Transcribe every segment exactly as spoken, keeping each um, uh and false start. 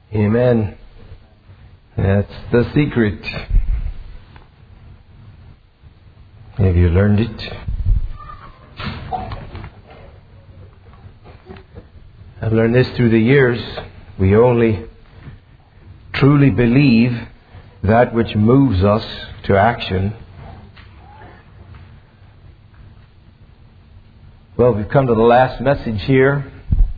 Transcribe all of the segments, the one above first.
Amen. That's the secret. Have you learned it? I've learned this through the years. We only truly believe that which moves us to action. Well, we've come to the last message here.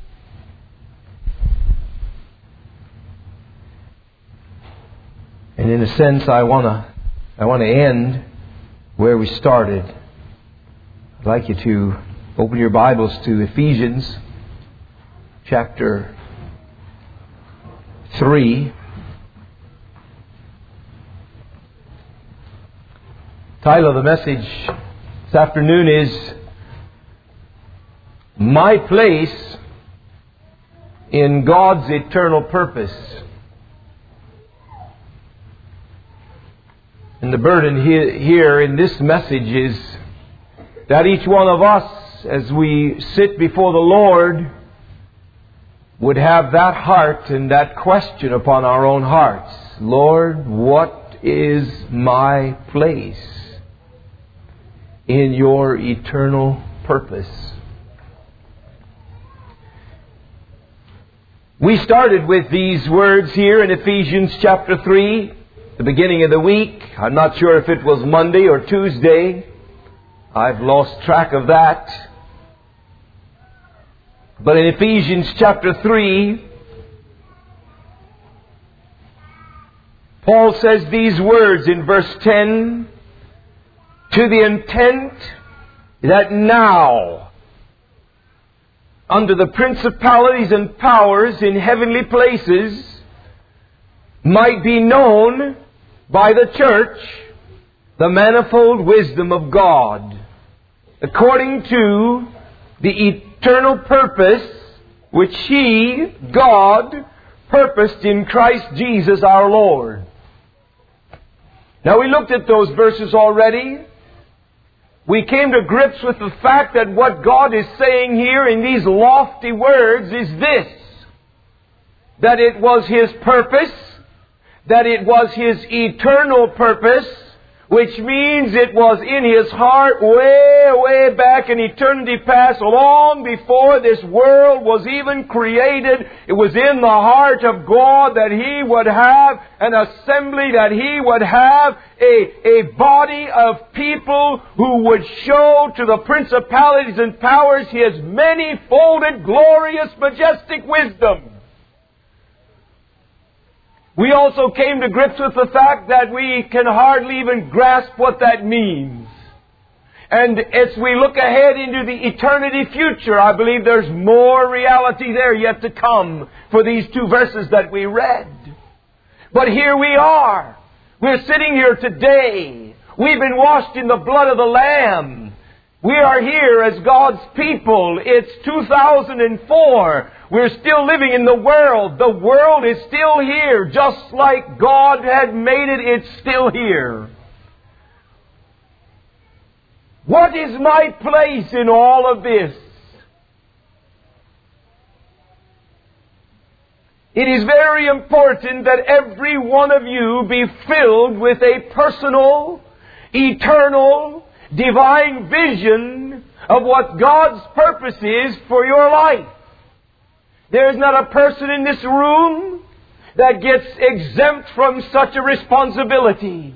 And in a sense, I want to I want to end where we started. I'd like you to open your Bibles to Ephesians chapter three. The title of the message this afternoon is My Place in God's Eternal Purpose. And the burden here in this message is that each one of us, as we sit before the Lord, would have that heart and that question upon our own hearts. Lord, what is my place in your eternal purpose? We started with these words here in Ephesians chapter three, the beginning of the week. I'm not sure if it was Monday or Tuesday. I've lost track of that. But in Ephesians chapter three, Paul says these words in verse ten, to the intent that now, under the principalities and powers in heavenly places, might be known by the church the manifold wisdom of God, according to the eternal purpose which He, God, purposed in Christ Jesus our Lord. Now we looked at those verses already. We came to grips with the fact that what God is saying here in these lofty words is this: that it was His purpose, that it was His eternal purpose, which means it was in His heart way, way back in eternity past, long before this world was even created. It was in the heart of God that He would have an assembly, that He would have a, a body of people who would show to the principalities and powers His many-folded, glorious, majestic wisdom. We also came to grips with the fact that we can hardly even grasp what that means. And as we look ahead into the eternity future, I believe there's more reality there yet to come for these two verses that we read. But here we are. We're sitting here today. We've been washed in the blood of the Lamb. We are here as God's people. It's two thousand four. We're still living in the world. The world is still here. Just like God had made it, it's still here. What is my place in all of this? It is very important that every one of you be filled with a personal, eternal, divine vision of what God's purpose is for your life. There is not a person in this room that gets exempt from such a responsibility.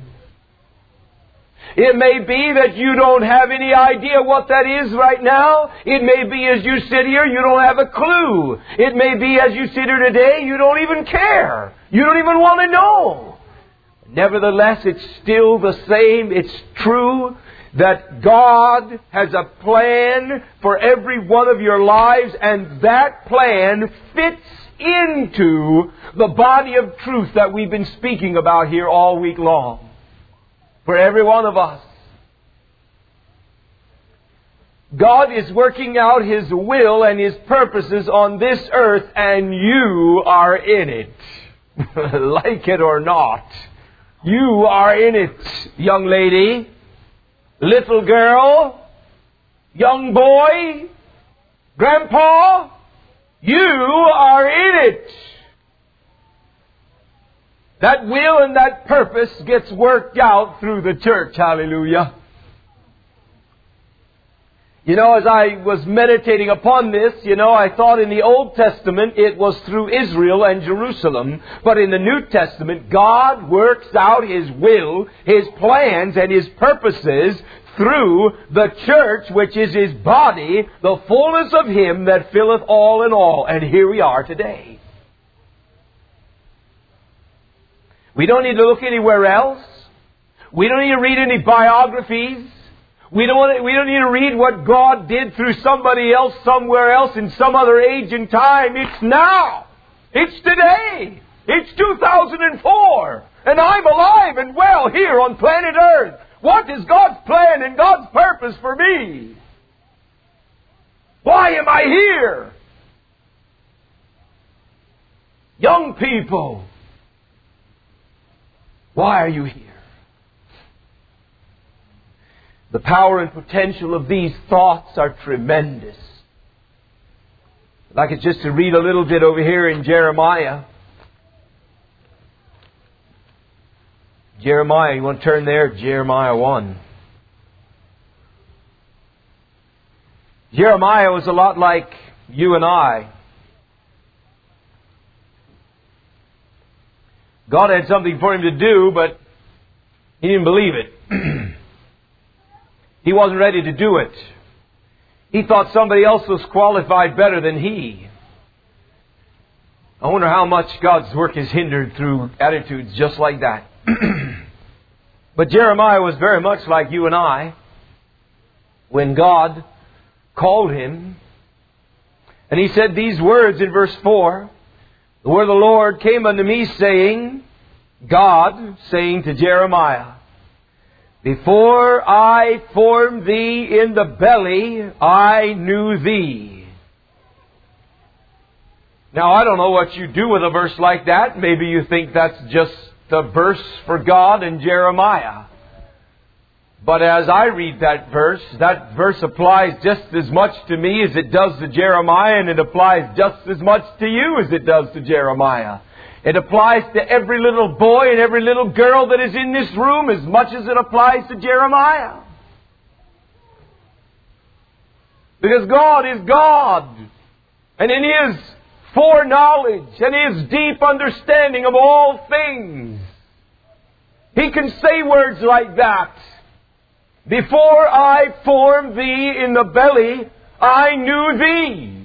It may be that you don't have any idea what that is right now. It may be as you sit here, you don't have a clue. It may be as you sit here today, you don't even care. You don't even want to know. Nevertheless, it's still the same. It's true that God has a plan for every one of your lives, and that plan fits into the body of truth that we've been speaking about here all week long. For every one of us. God is working out His will and His purposes on this earth, and you are in it. Like it or not. You are in it, young lady, little girl, young boy, grandpa. You are in it. That will and that purpose gets worked out through the church. Hallelujah. You know, as I was meditating upon this, you know, I thought in the Old Testament it was through Israel and Jerusalem. But in the New Testament, God works out His will, His plans, and His purposes through the church, which is His body, the fullness of Him that filleth all in all. And here we are today. We don't need to look anywhere else. We don't need to read any biographies. We don't, want to, we don't need to read what God did through somebody else, somewhere else, in some other age and time. It's now. It's today. It's two thousand four. And I'm alive and well here on planet Earth. What is God's plan and God's purpose for me? Why am I here? Young people, why are you here? The power and potential of these thoughts are tremendous. I'd like it just to read a little bit over here in Jeremiah. Jeremiah, you want to turn there? Jeremiah one. Jeremiah was a lot like you and I. God had something for him to do, but he didn't believe it. He wasn't ready to do it. He thought somebody else was qualified better than he. I wonder how much God's work is hindered through attitudes just like that. But Jeremiah was very much like you and I when God called him. And he said these words in verse four. The word of the Lord came unto me, saying, God saying to Jeremiah, before I formed thee in the belly, I knew thee. Now, I don't know what you do with a verse like that. Maybe you think that's just the verse for God and Jeremiah. But as I read that verse, that verse applies just as much to me as it does to Jeremiah, and it applies just as much to you as it does to Jeremiah. It applies to every little boy and every little girl that is in this room as much as it applies to Jeremiah. Because God is God. And in His foreknowledge and His deep understanding of all things, He can say words like that. Before I formed thee in the belly, I knew thee.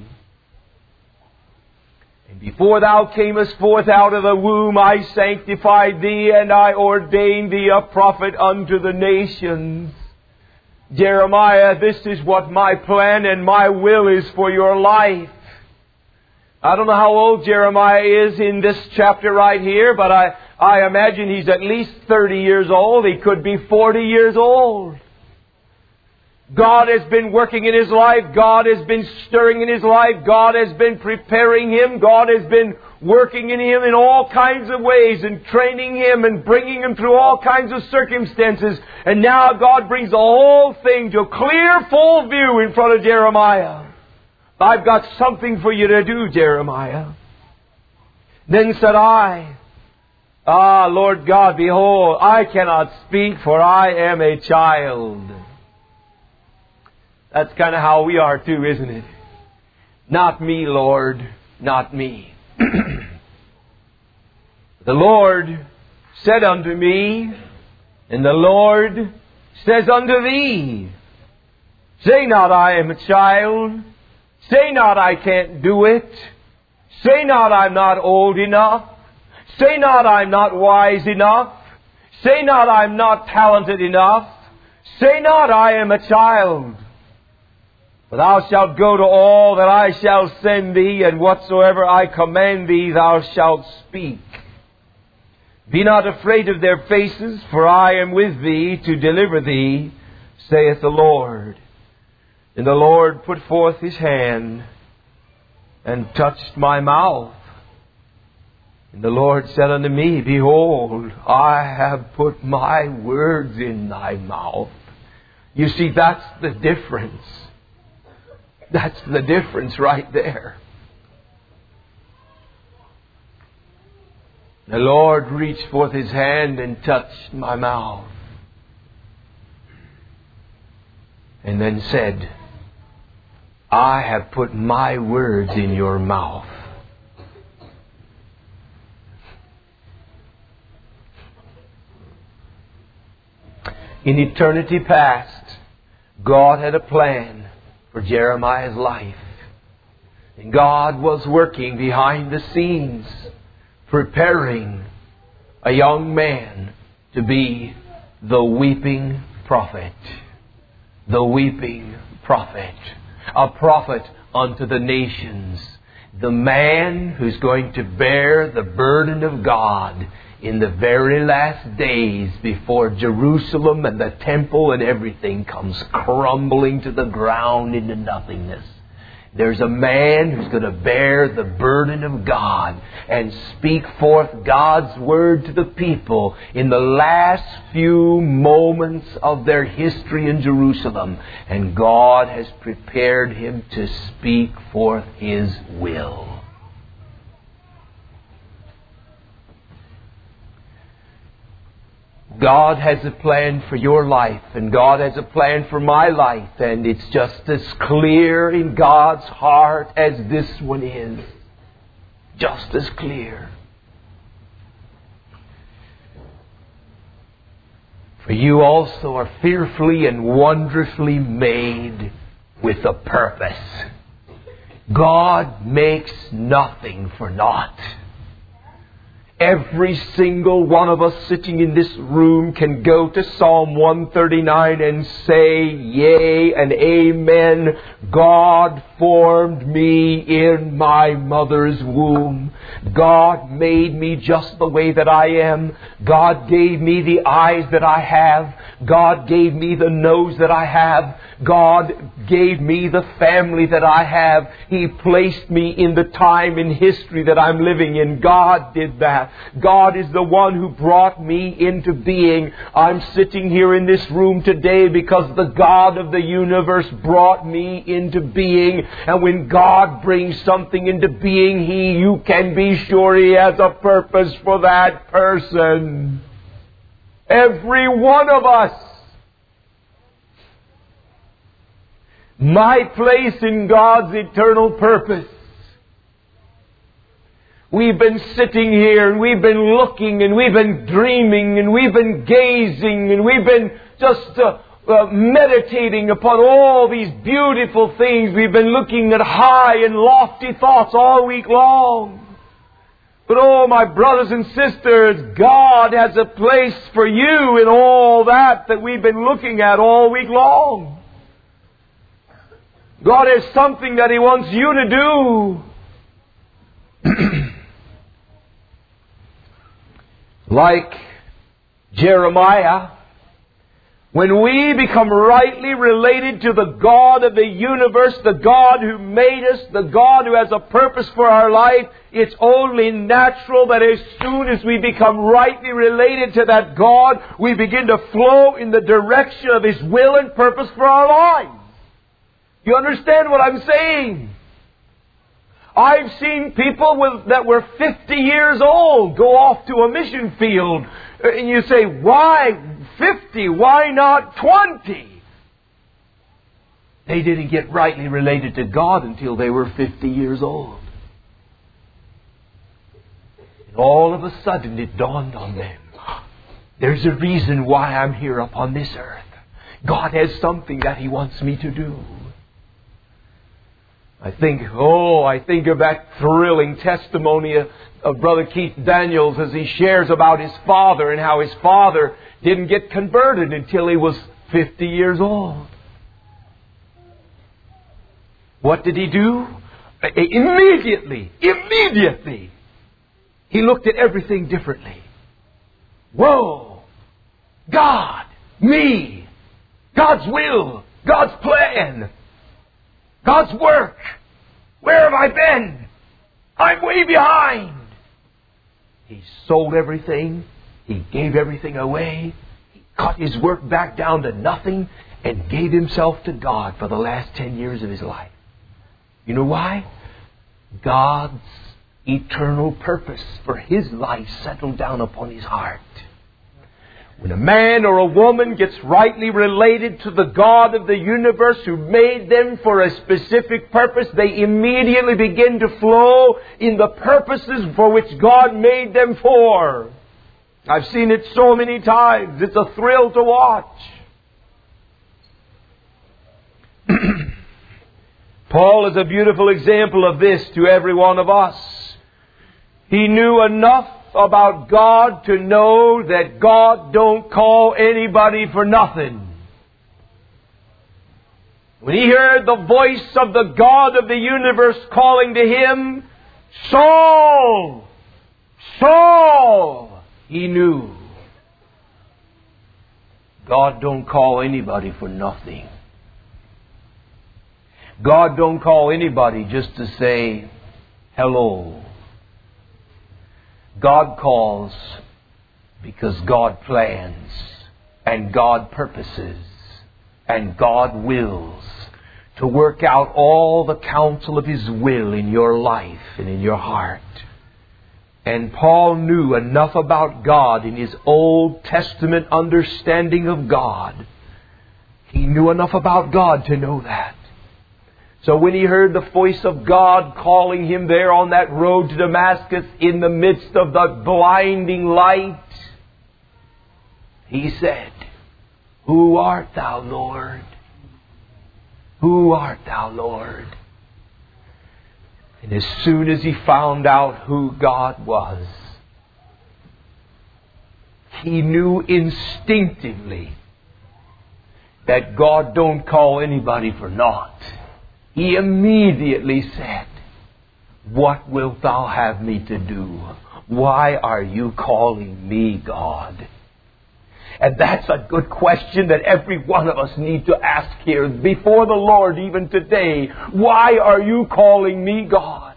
Before thou camest forth out of the womb, I sanctified thee, and I ordained thee a prophet unto the nations. Jeremiah, this is what my plan and my will is for your life. I don't know how old Jeremiah is in this chapter right here, but I, I imagine he's at least thirty years old. He could be forty years old. God has been working in his life. God has been stirring in his life. God has been preparing him. God has been working in him in all kinds of ways and training him and bringing him through all kinds of circumstances. And now God brings the whole thing to a clear, full view in front of Jeremiah. I've got something for you to do, Jeremiah. Then said I, Ah, Lord God, behold, I cannot speak, for I am a child. That's kind of how we are too, isn't it? Not me, Lord, not me. The Lord said unto me, and the Lord says unto thee, say not I am a child. Say not I can't do it. Say not I'm not old enough. Say not I'm not wise enough. Say not I'm not talented enough. Say not I am a child. For thou shalt go to all that I shall send thee, and whatsoever I command thee thou shalt speak. Be not afraid of their faces, for I am with thee to deliver thee, saith the Lord. And the Lord put forth His hand and touched my mouth. And the Lord said unto me, behold, I have put my words in thy mouth. You see, that's the difference. That's the difference right there. The Lord reached forth His hand and touched my mouth. And then said, I have put my words in your mouth. In eternity past, God had a plan for Jeremiah's life. And God was working behind the scenes, preparing a young man to be the weeping prophet. The weeping prophet. A prophet unto the nations. The man who's going to bear the burden of God in the very last days before Jerusalem and the temple and everything comes crumbling to the ground into nothingness. There's a man who's going to bear the burden of God and speak forth God's Word to the people in the last few moments of their history in Jerusalem. And God has prepared him to speak forth His will. God has a plan for your life, and God has a plan for my life, and it's just as clear in God's heart as this one is. Just as clear. For you also are fearfully and wonderfully made with a purpose. God makes nothing for naught. Every single one of us sitting in this room can go to Psalm one thirty-nine and say, yea and amen. God formed me in my mother's womb. God made me just the way that I am. God gave me the eyes that I have. God gave me the nose that I have. God gave me the family that I have. He placed me in the time in history that I'm living in. God did that. God is the one who brought me into being. I'm sitting here in this room today because the God of the universe brought me into being. And when God brings something into being, He, you can be sure He has a purpose for that person. Every one of us. My place in God's eternal purpose. We've been sitting here and we've been looking and we've been dreaming and we've been gazing and we've been just uh, uh, meditating upon all these beautiful things. We've been looking at high and lofty thoughts all week long. But oh, my brothers and sisters, God has a place for you in all that that we've been looking at all week long. God has something that He wants you to do. Like Jeremiah, when we become rightly related to the God of the universe, the God who made us, the God who has a purpose for our life, it's only natural that as soon as we become rightly related to that God, we begin to flow in the direction of His will and purpose for our lives. You understand what I'm saying? I've seen people with, that were fifty years old go off to a mission field. And you say, why fifty? Why not twenty? They didn't get rightly related to God until they were fifty years old. And all of a sudden it dawned on them. There's a reason why I'm here upon this earth. God has something that He wants me to do. I think, oh, I think of that thrilling testimony of, of Brother Keith Daniels as he shares about his father and how his father didn't get converted until he was fifty years old. What did he do? Immediately, immediately, he looked at everything differently. Whoa! God! Me! God's will! God's plan! God's work. Where have I been? I'm way behind. He sold everything. He gave everything away. He cut his work back down to nothing and gave himself to God for the last ten years of his life. You know why? God's eternal purpose for his life settled down upon his heart. When a man or a woman gets rightly related to the God of the universe who made them for a specific purpose, they immediately begin to flow in the purposes for which God made them for. I've seen it so many times. It's a thrill to watch. Paul is a beautiful example of this to every one of us. He knew enough about God to know that God don't call anybody for nothing. When he heard the voice of the God of the universe calling to him, Saul, Saul, he knew God don't call anybody for nothing. God don't call anybody just to say hello. God calls because God plans and God purposes and God wills to work out all the counsel of His will in your life and in your heart. And Paul knew enough about God in his Old Testament understanding of God. He knew enough about God to know that. So when he heard the voice of God calling him there on that road to Damascus in the midst of the blinding light, he said, Who art thou, Lord? Who art thou, Lord? And as soon as he found out who God was, he knew instinctively that God don't call anybody for naught. He immediately said, What wilt thou have me to do? Why are you calling me, God? And that's a good question that every one of us need to ask here before the Lord even today. Why are you calling me, God?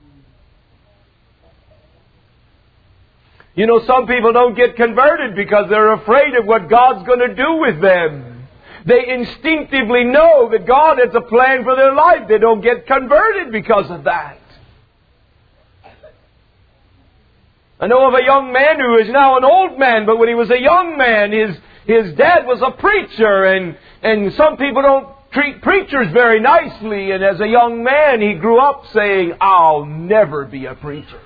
You know, some people don't get converted because they're afraid of what God's going to do with them. They instinctively know that God has a plan for their life. They don't get converted because of that. I know of a young man who is now an old man, but when he was a young man, his his dad was a preacher, and, and some people don't treat preachers very nicely. And as a young man, he grew up saying, I'll never be a preacher.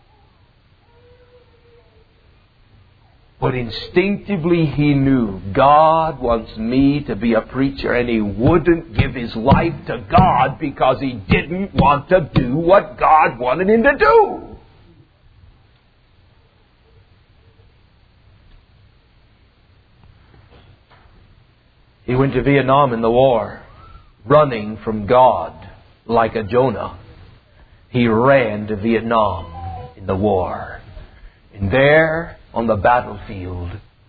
But instinctively he knew, God wants me to be a preacher, and he wouldn't give his life to God because he didn't want to do what God wanted him to do. He went to Vietnam in the war, running from God like a Jonah. He ran to Vietnam in the war. And there, on the battlefield,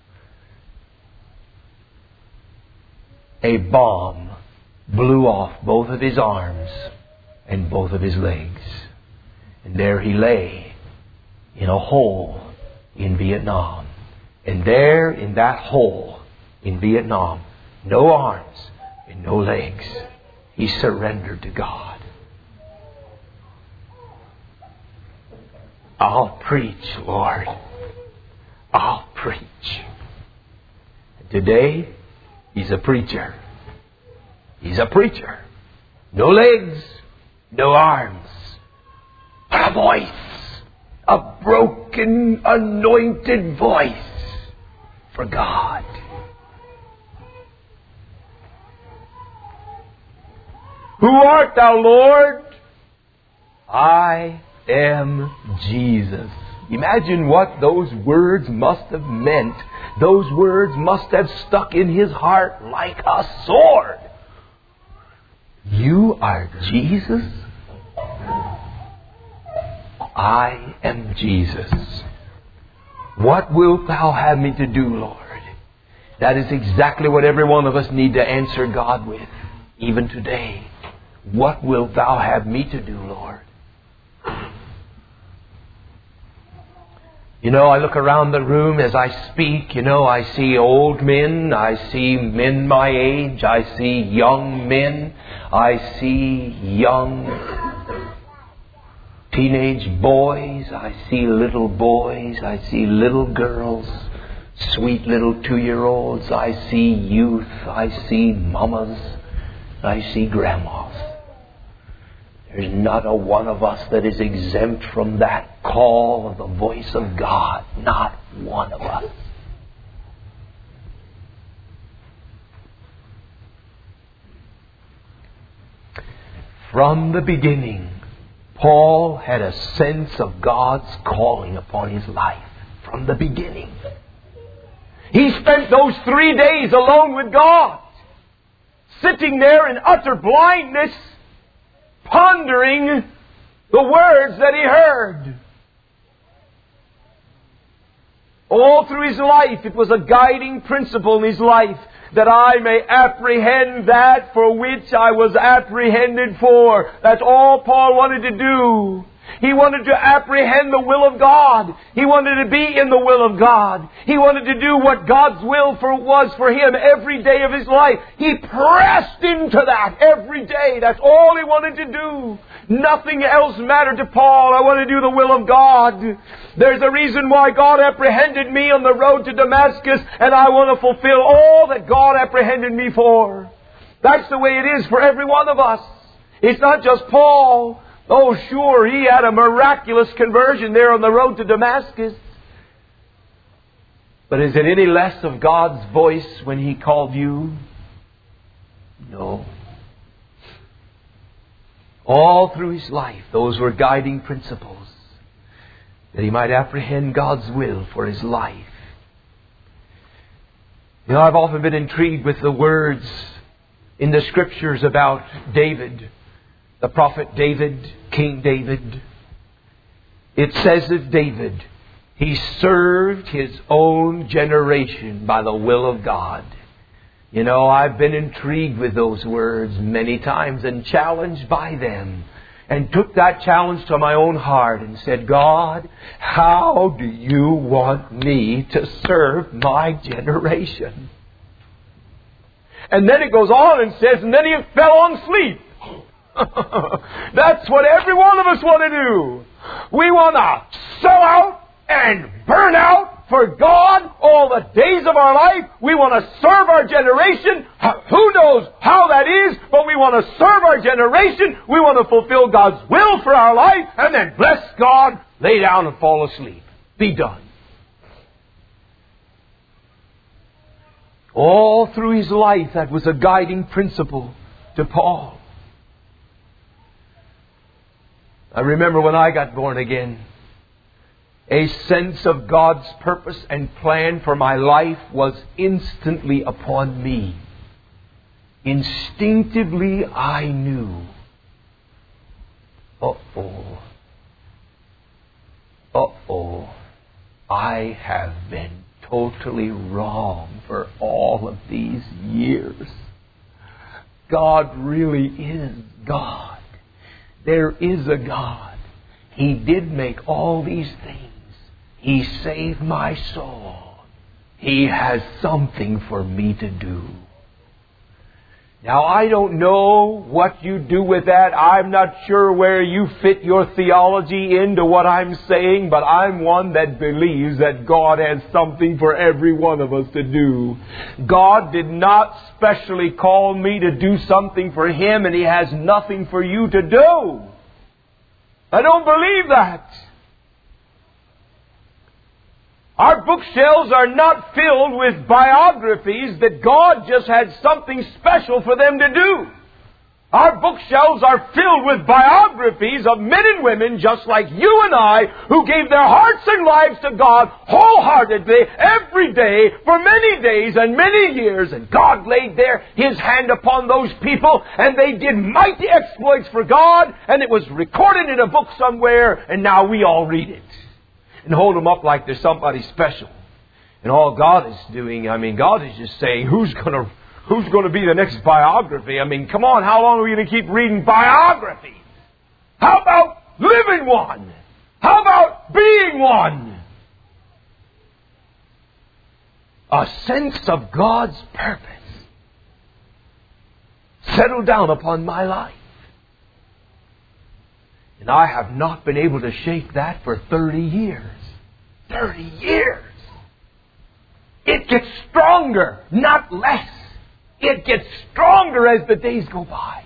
a bomb blew off both of his arms and both of his legs. And there he lay in a hole in Vietnam. And there in that hole in Vietnam, no arms and no legs, he surrendered to God. I'll preach, Lord. I'll preach. Today, he's a preacher. He's a preacher. No legs, no arms, but a voice. A broken, anointed voice for God. Who art thou, Lord? I am Jesus. Imagine what those words must have meant. Those words must have stuck in his heart like a sword. You are Jesus? I am Jesus. What wilt thou have me to do, Lord? That is exactly what every one of us need to answer God with, even today. What wilt thou have me to do, Lord? You know, I look around the room as I speak. You know, I see old men. I see men my age. I see young men. I see young teenage boys. I see little boys. I see little girls. Sweet little two-year-olds. I see youth. I see mamas. I see grandmas. There's not a one of us that is exempt from that call of the voice of God. Not one of us. From the beginning, Paul had a sense of God's calling upon his life. From the beginning. He spent those three days alone with God, sitting there in utter blindness, pondering the words that he heard. All through his life, it was a guiding principle in his life, that I may apprehend that for which I was apprehended for. That's all Paul wanted to do. He wanted to apprehend the will of God. He wanted to be in the will of God. He wanted to do what God's will for was for him every day of his life. He pressed into that every day. That's all he wanted to do. Nothing else mattered to Paul. I want to do the will of God. There's a reason why God apprehended me on the road to Damascus, and I want to fulfill all that God apprehended me for. That's the way it is for every one of us. It's not just Paul. Oh, sure, he had a miraculous conversion there on the road to Damascus. But is it any less of God's voice when He called you? No. All through his life, those were guiding principles, that he might apprehend God's will for his life. You know, I've often been intrigued with the words in the Scriptures about David. The prophet David, King David. It says of David, he served his own generation by the will of God. You know, I've been intrigued with those words many times and challenged by them. And took that challenge to my own heart and said, God, how do you want me to serve my generation? And then it goes on and says, and then he fell on sleep. That's what every one of us want to do. We want to sell out and burn out for God all the days of our life. We want to serve our generation. Who knows how that is, but we want to serve our generation. We want to fulfill God's will for our life, and then bless God, lay down and fall asleep. Be done. All through his life, that was a guiding principle to Paul. I remember when I got born again, a sense of God's purpose and plan for my life was instantly upon me. Instinctively I knew, uh-oh, uh-oh, I have been totally wrong for all of these years. God really is God. There is a God. He did make all these things. He saved my soul. He has something for me to do. Now, I don't know what you do with that. I'm not sure where you fit your theology into what I'm saying, but I'm one that believes that God has something for every one of us to do. God did not specially call me to do something for Him, and He has nothing for you to do. I don't believe that. Our bookshelves are not filled with biographies that God just had something special for them to do. Our bookshelves are filled with biographies of men and women just like you and I, who gave their hearts and lives to God wholeheartedly every day for many days and many years. And God laid there His hand upon those people, and they did mighty exploits for God, and it was recorded in a book somewhere, and now we all read it and hold them up like they're somebody special. And all God is doing, I mean, God is just saying, who's going to who's going to be the next biography? I mean, come on, how long are we going to keep reading biographies? How about living one? How about being one? A sense of God's purpose settled down upon my life. And I have not been able to shake that for thirty years. thirty years! It gets stronger, not less. It gets stronger as the days go by.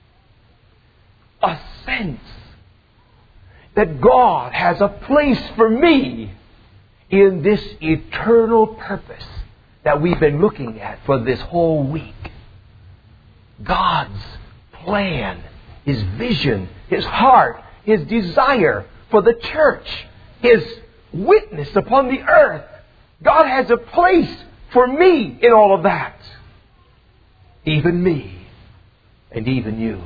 A sense that God has a place for me in this eternal purpose that we've been looking at for this whole week. God's plan, His vision, His heart, His desire for the church, His witness upon the earth. God has a place for me in all of that. Even me and even you.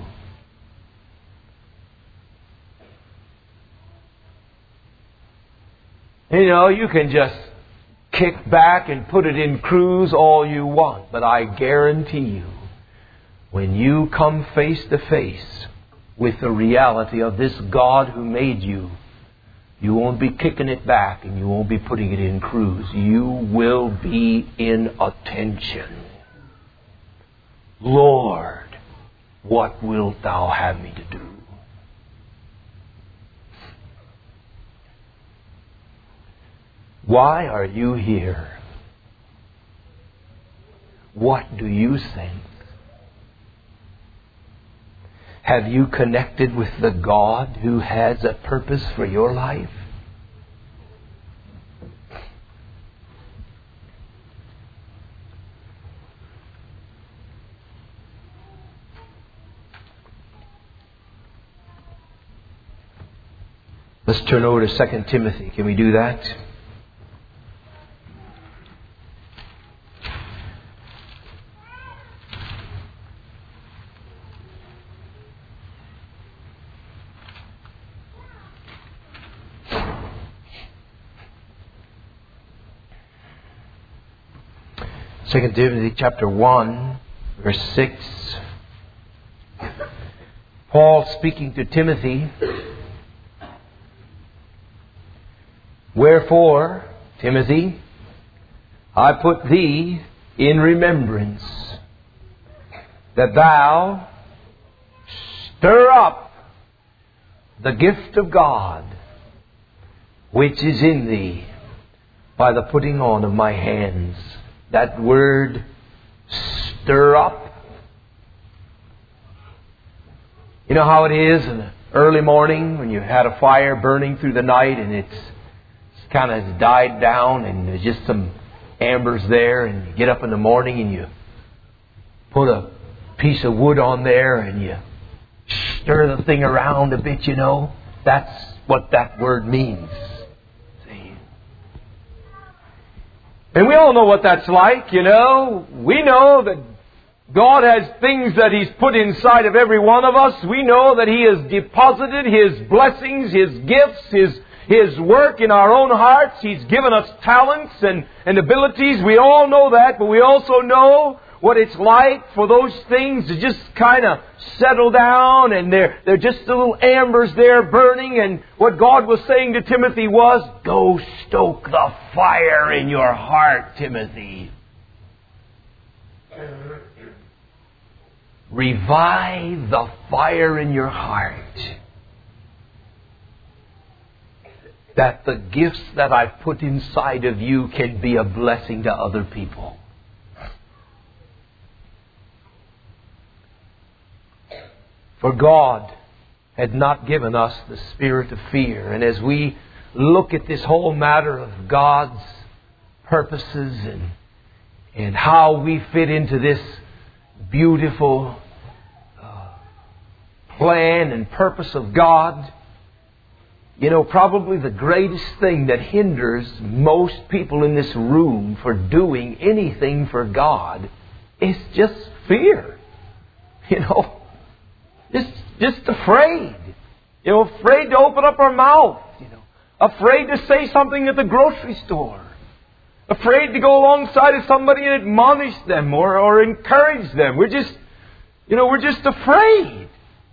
You know, you can just kick back and put it in cruise all you want, but I guarantee you, when you come face to face with the reality of this God who made you, you won't be kicking it back and you won't be putting it in cruise. You will be in attention. Lord, what wilt Thou have me to do? Why are you here? What do you think? Have you connected with the God who has a purpose for your life? Let's turn over to Second Timothy. Can we do that? Second Timothy chapter one, verse six. Paul speaking to Timothy. Wherefore, Timothy, I put thee in remembrance, that thou stir up the gift of God, which is in thee, by the putting on of my hands. That word, stir up. You know how it is in the early morning when you had a fire burning through the night and it's kind of died down and there's just some embers there, and you get up in the morning and you put a piece of wood on there and you stir the thing around a bit, you know. That's what that word means. And we all know what that's like, you know. We know that God has things that He's put inside of every one of us. We know that He has deposited His blessings, His gifts, His His work in our own hearts. He's given us talents and, and abilities. We all know that, but we also know what it's like for those things to just kind of settle down, and they're, they're just the little embers there burning. And what God was saying to Timothy was, go stoke the fire in your heart, Timothy. Revive the fire in your heart. That the gifts that I've put inside of you can be a blessing to other people. For God had not given us the spirit of fear. And as we look at this whole matter of God's purposes and, and how we fit into this beautiful uh, plan and purpose of God, you know, probably the greatest thing that hinders most people in this room for doing anything for God is just fear. You know, just, just afraid. You know, afraid to open up our mouth. You know, afraid to say something at the grocery store. Afraid to go alongside of somebody and admonish them or, or encourage them. We're just, you know, we're just afraid.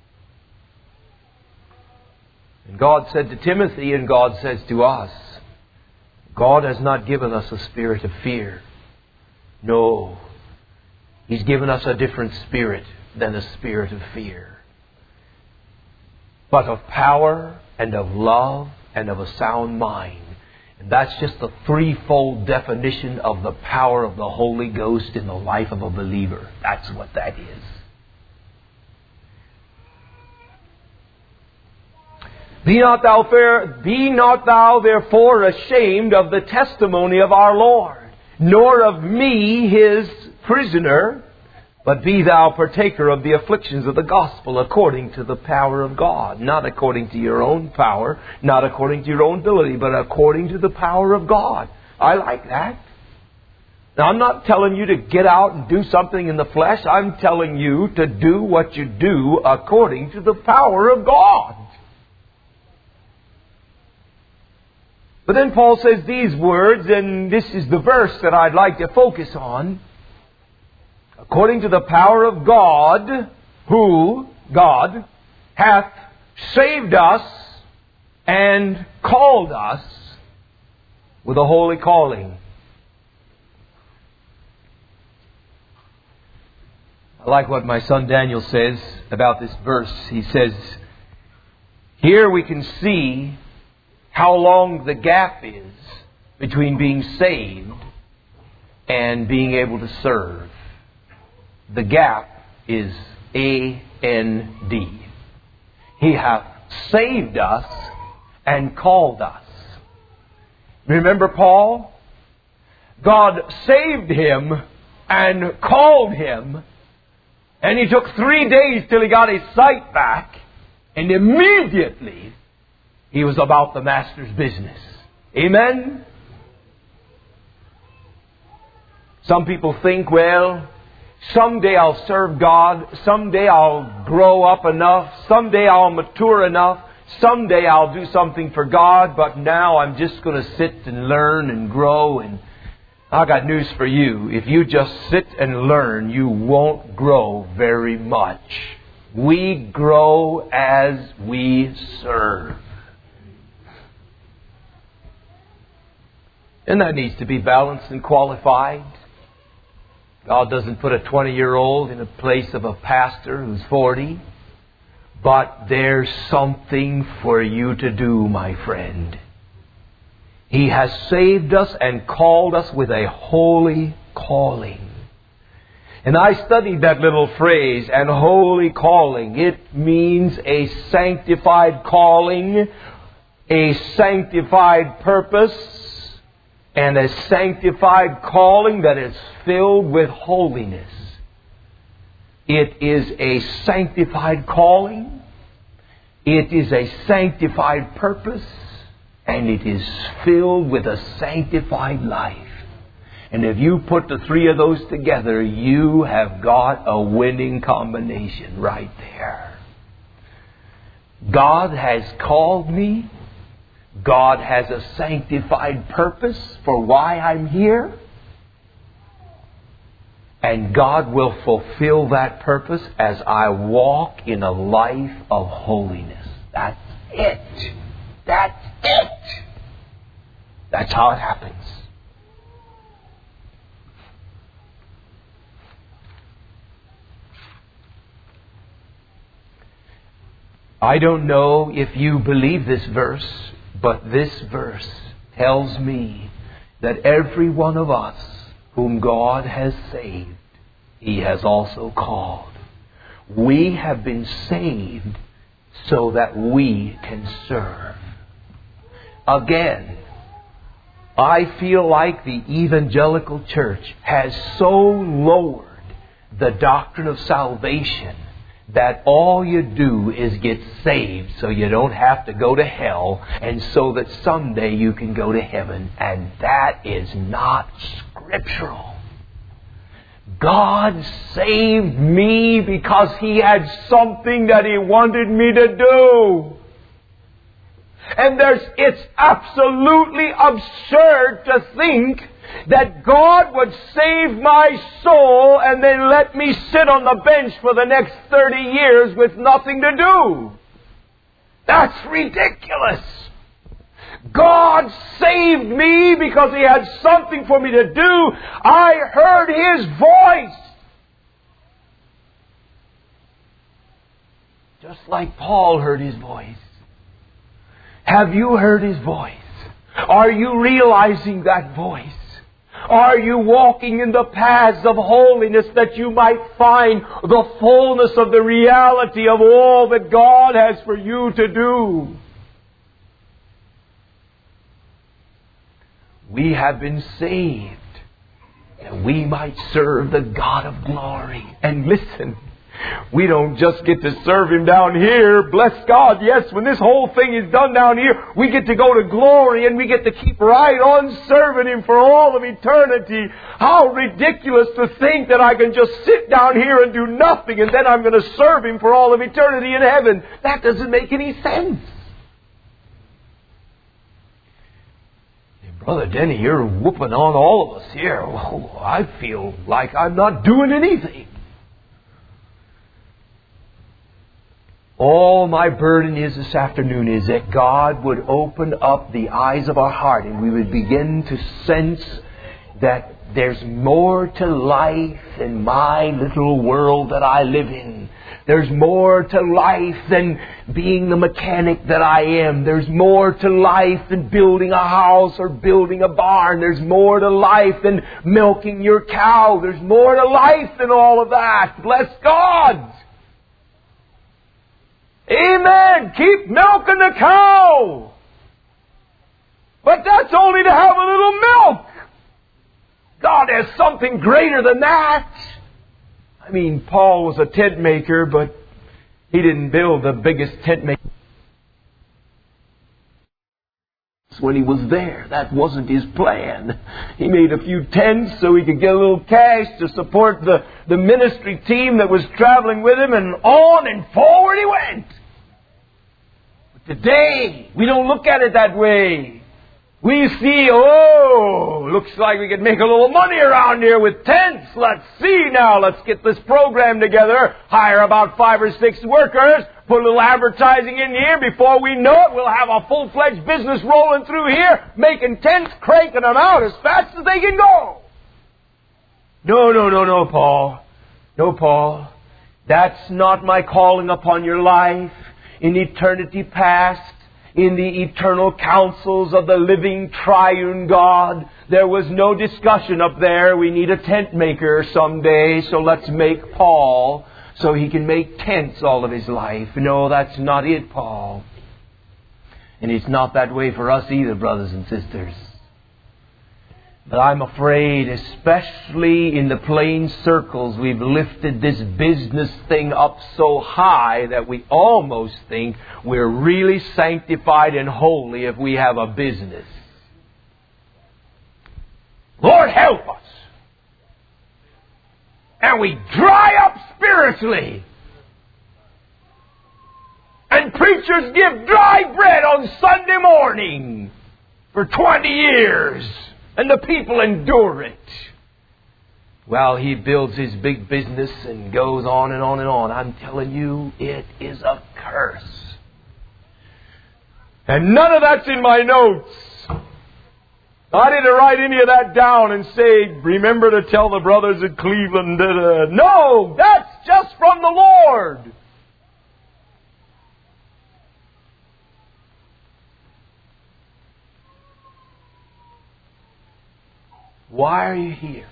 And God said to Timothy, and God says to us, God has not given us a spirit of fear. No. He's given us a different spirit than a spirit of fear. but of power and of love and of a sound mind. And that's just the threefold definition of the power of the Holy Ghost in the life of a believer. That's what that is. Be not thou fair, be not thou therefore ashamed of the testimony of our Lord, nor of me his prisoner, but be thou partaker of the afflictions of the gospel according to the power of God. Not according to your own power, not according to your own ability, but according to the power of God. I like that. Now, I'm not telling you to get out and do something in the flesh. I'm telling you to do what you do according to the power of God. But then Paul says these words, and this is the verse that I'd like to focus on. According to the power of God, who, God, hath saved us and called us with a holy calling. I like what my son Daniel says about this verse. He says, here we can see how long the gap is between being saved and being able to serve. The gap is A N D. He hath saved us and called us. Remember Paul? God saved him and called him, and he took three days till he got his sight back, and immediately he was about the Master's business. Amen? Some people think, well, someday I'll serve God. Someday I'll grow up enough. Someday I'll mature enough. Someday I'll do something for God. But now I'm just going to sit and learn and grow. And I got news for you. If you just sit and learn, you won't grow very much. We grow as we serve. And that needs to be balanced and qualified. God doesn't put a twenty-year-old in a place of a pastor who's forty. But there's something for you to do, my friend. He has saved us and called us with a holy calling. And I studied that little phrase, and holy calling. It means a sanctified calling, a sanctified purpose, and a sanctified calling that is filled with holiness. It is a sanctified calling. It is a sanctified purpose. And it is filled with a sanctified life. And if you put the three of those together, you have got a winning combination right there. God has called me. God has a sanctified purpose for why I'm here. And God will fulfill that purpose as I walk in a life of holiness. That's it. That's it. That's how it happens. I don't know if you believe this verse, but this verse tells me that every one of us whom God has saved, He has also called. We have been saved so that we can serve. Again, I feel like the evangelical church has so lowered the doctrine of salvation that all you do is get saved so you don't have to go to hell, and so that someday you can go to heaven. And that is not scriptural. God saved me because He had something that He wanted me to do. And there's, it's absolutely absurd to think that God would save my soul and then let me sit on the bench for the next thirty years with nothing to do. That's ridiculous. God saved me because He had something for me to do. I heard His voice. Just like Paul heard His voice. Have you heard His voice? Are you realizing that voice? Are you walking in the paths of holiness that you might find the fullness of the reality of all that God has for you to do? We have been saved that we might serve the God of glory. And listen, we don't just get to serve Him down here. Bless God. Yes, when this whole thing is done down here, we get to go to glory and we get to keep right on serving Him for all of eternity. How ridiculous to think that I can just sit down here and do nothing and then I'm going to serve Him for all of eternity in heaven. That doesn't make any sense. Brother Denny, you're whooping on all of us here. Oh, I feel like I'm not doing anything. All my burden is this afternoon is that God would open up the eyes of our heart and we would begin to sense that there's more to life than my little world that I live in. There's more to life than being the mechanic that I am. There's more to life than building a house or building a barn. There's more to life than milking your cow. There's more to life than all of that. Bless God! Amen! Keep milking the cow! But that's only to have a little milk! God has something greater than that! I mean, Paul was a tent maker, but he didn't build the biggest tent maker when he was there. That wasn't his plan. He made a few tents so he could get a little cash to support the, the ministry team that was traveling with him, and on and forward he went. But today, we don't look at it that way. We see, oh, looks like we could make a little money around here with tents. Let's see now. Let's get this program together. Hire about five or six workers. Put a little advertising in here. Before we know it, we'll have a full-fledged business rolling through here, making tents, cranking them out as fast as they can go. No, no, no, no, Paul. No, Paul. That's not my calling upon your life. In eternity past, in the eternal counsels of the living triune God, there was no discussion up there. We need a tent maker someday, so let's make Paul so he can make tents all of his life. No, that's not it, Paul. And it's not that way for us either, brothers and sisters. But I'm afraid, especially in the plain circles, we've lifted this business thing up so high that we almost think we're really sanctified and holy if we have a business. Lord help us! And we dry up spiritually. And preachers give dry bread on Sunday morning for twenty years. And the people endure it. Well, he builds his big business and goes on and on and on. I'm telling you, it is a curse. And none of that's in my notes. I didn't write any of that down and say, remember to tell the brothers at Cleveland. Da, da. No, that's just from the Lord. Why are you here?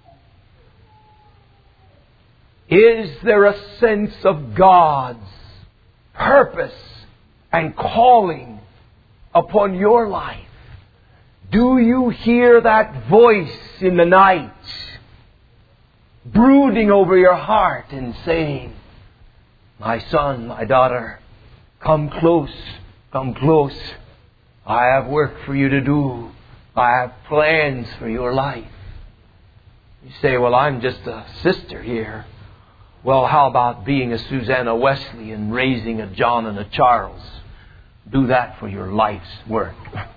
Is there a sense of God's purpose and calling upon your life? Do you hear that voice in the night brooding over your heart and saying, my son, my daughter, come close, come close. I have work for you to do. I have plans for your life. You say, well, I'm just a sister here. Well, how about being a Susanna Wesley and raising a John and a Charles? Do that for your life's work.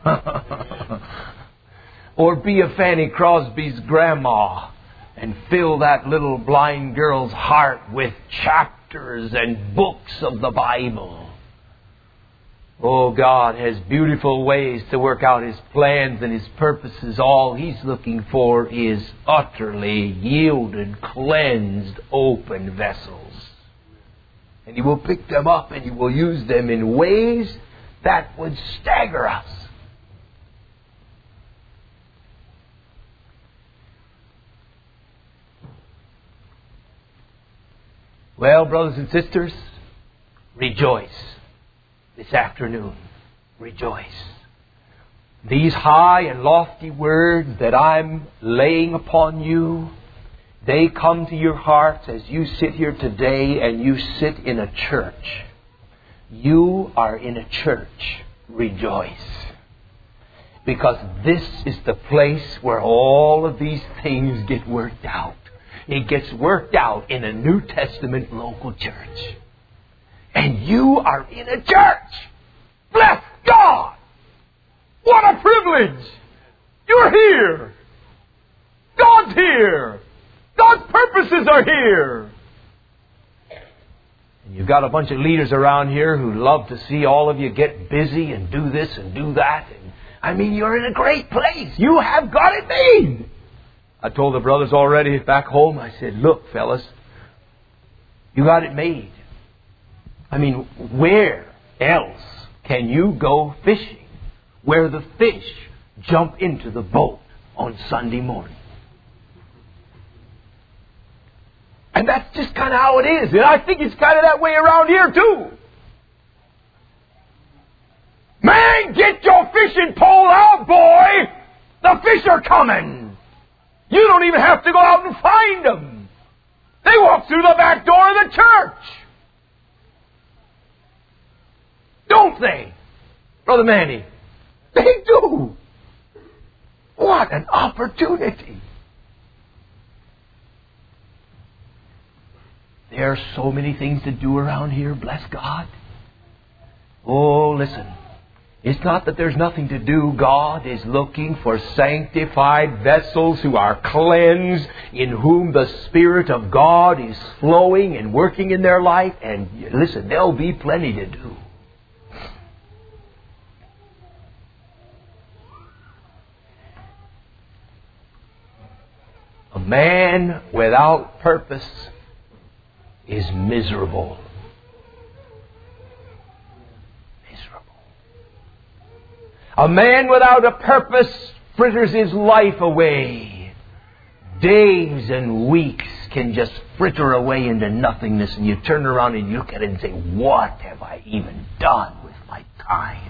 Or be a Fanny Crosby's grandma and fill that little blind girl's heart with chapters and books of the Bible. Oh, God has beautiful ways to work out His plans and His purposes. All He's looking for is utterly yielded, cleansed, open vessels. And He will pick them up and He will use them in ways that would stagger us. Well, brothers and sisters, rejoice this afternoon. Rejoice. These high and lofty words that I'm laying upon you, they come to your hearts as you sit here today and you sit in a church. You are in a church. Rejoice. Because this is the place where all of these things get worked out. It gets worked out in a New Testament local church. And you are in a church. Bless God! What a privilege! You're here. God's here. God's purposes are here. And you've got a bunch of leaders around here who love to see all of you get busy and do this and do that. And I mean, you're in a great place. You have got it made. I told the brothers already back home, I said, look, fellas, you got it made. I mean, where else can you go fishing where the fish jump into the boat on Sunday morning? And that's just kind of how it is. And I think it's kind of that way around here too. Man, get your fishing pole out, boy! The fish are coming! You don't even have to go out and find them. They walk through the back door of the church. Don't they? Brother Manny, they do. What an opportunity. There are so many things to do around here, bless God. Oh, listen. It's not that there's nothing to do. God is looking for sanctified vessels who are cleansed, in whom the Spirit of God is flowing and working in their life. And listen, there'll be plenty to do. A man without purpose is miserable. A man without a purpose fritters his life away. Days and weeks can just fritter away into nothingness, and you turn around and you look at it and say, what have I even done with my time?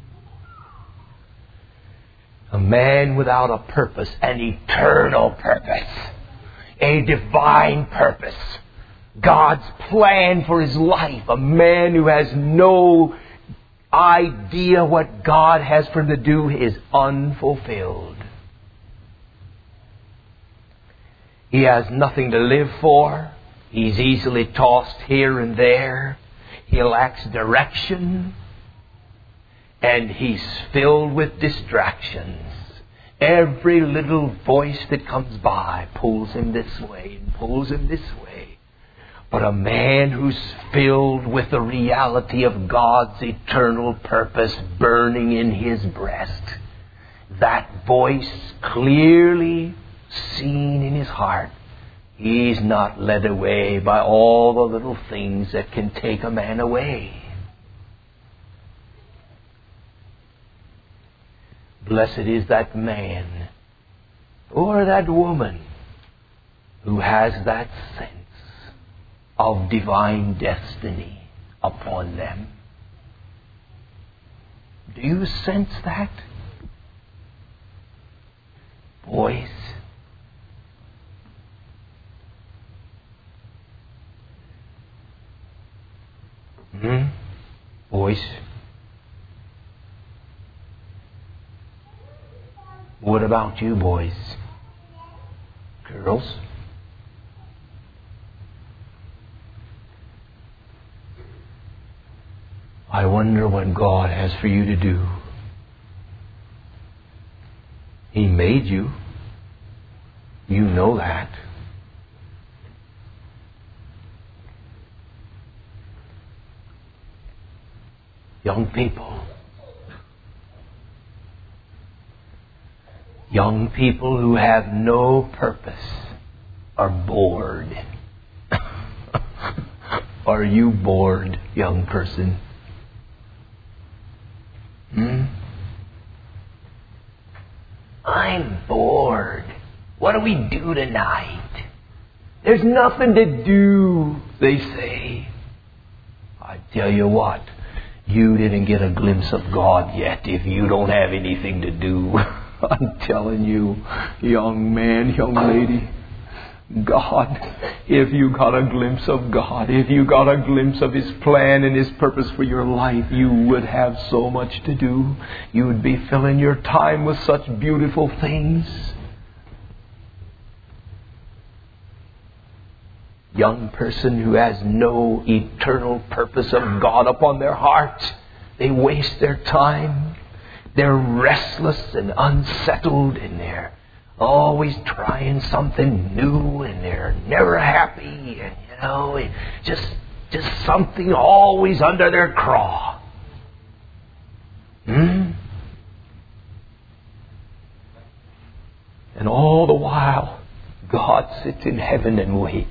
A man without a purpose, an eternal purpose, a divine purpose, God's plan for his life, a man who has no idea what God has for him to do is unfulfilled. He has nothing to live for. He's easily tossed here and there. He lacks direction. And he's filled with distractions. Every little voice that comes by pulls him this way and pulls him this way. But a man who's filled with the reality of God's eternal purpose burning in his breast, that voice clearly seen in his heart, he's not led away by all the little things that can take a man away. Blessed is that man or that woman who has that sense of divine destiny upon them. Do you sense that? Boys, hmm? Boys, what about you, boys? Girls? I wonder what God has for you to do. He made you. You know that. Young people. Young people who have no purpose are bored. Are you bored, young person? Hmm? I'm bored. What do we do tonight? There's nothing to do, they say. I tell you what, you didn't get a glimpse of God yet if you don't have anything to do. I'm telling you, young man, young lady, God, if you got a glimpse of God, if you got a glimpse of His plan and His purpose for your life, you would have so much to do. You would be filling your time with such beautiful things. Young person who has no eternal purpose of God upon their heart, they waste their time. They're restless and unsettled, and they're always trying something new, and they're never happy, and you know, just just something always under their craw. Hmm? And all the while, God sits in heaven and waits.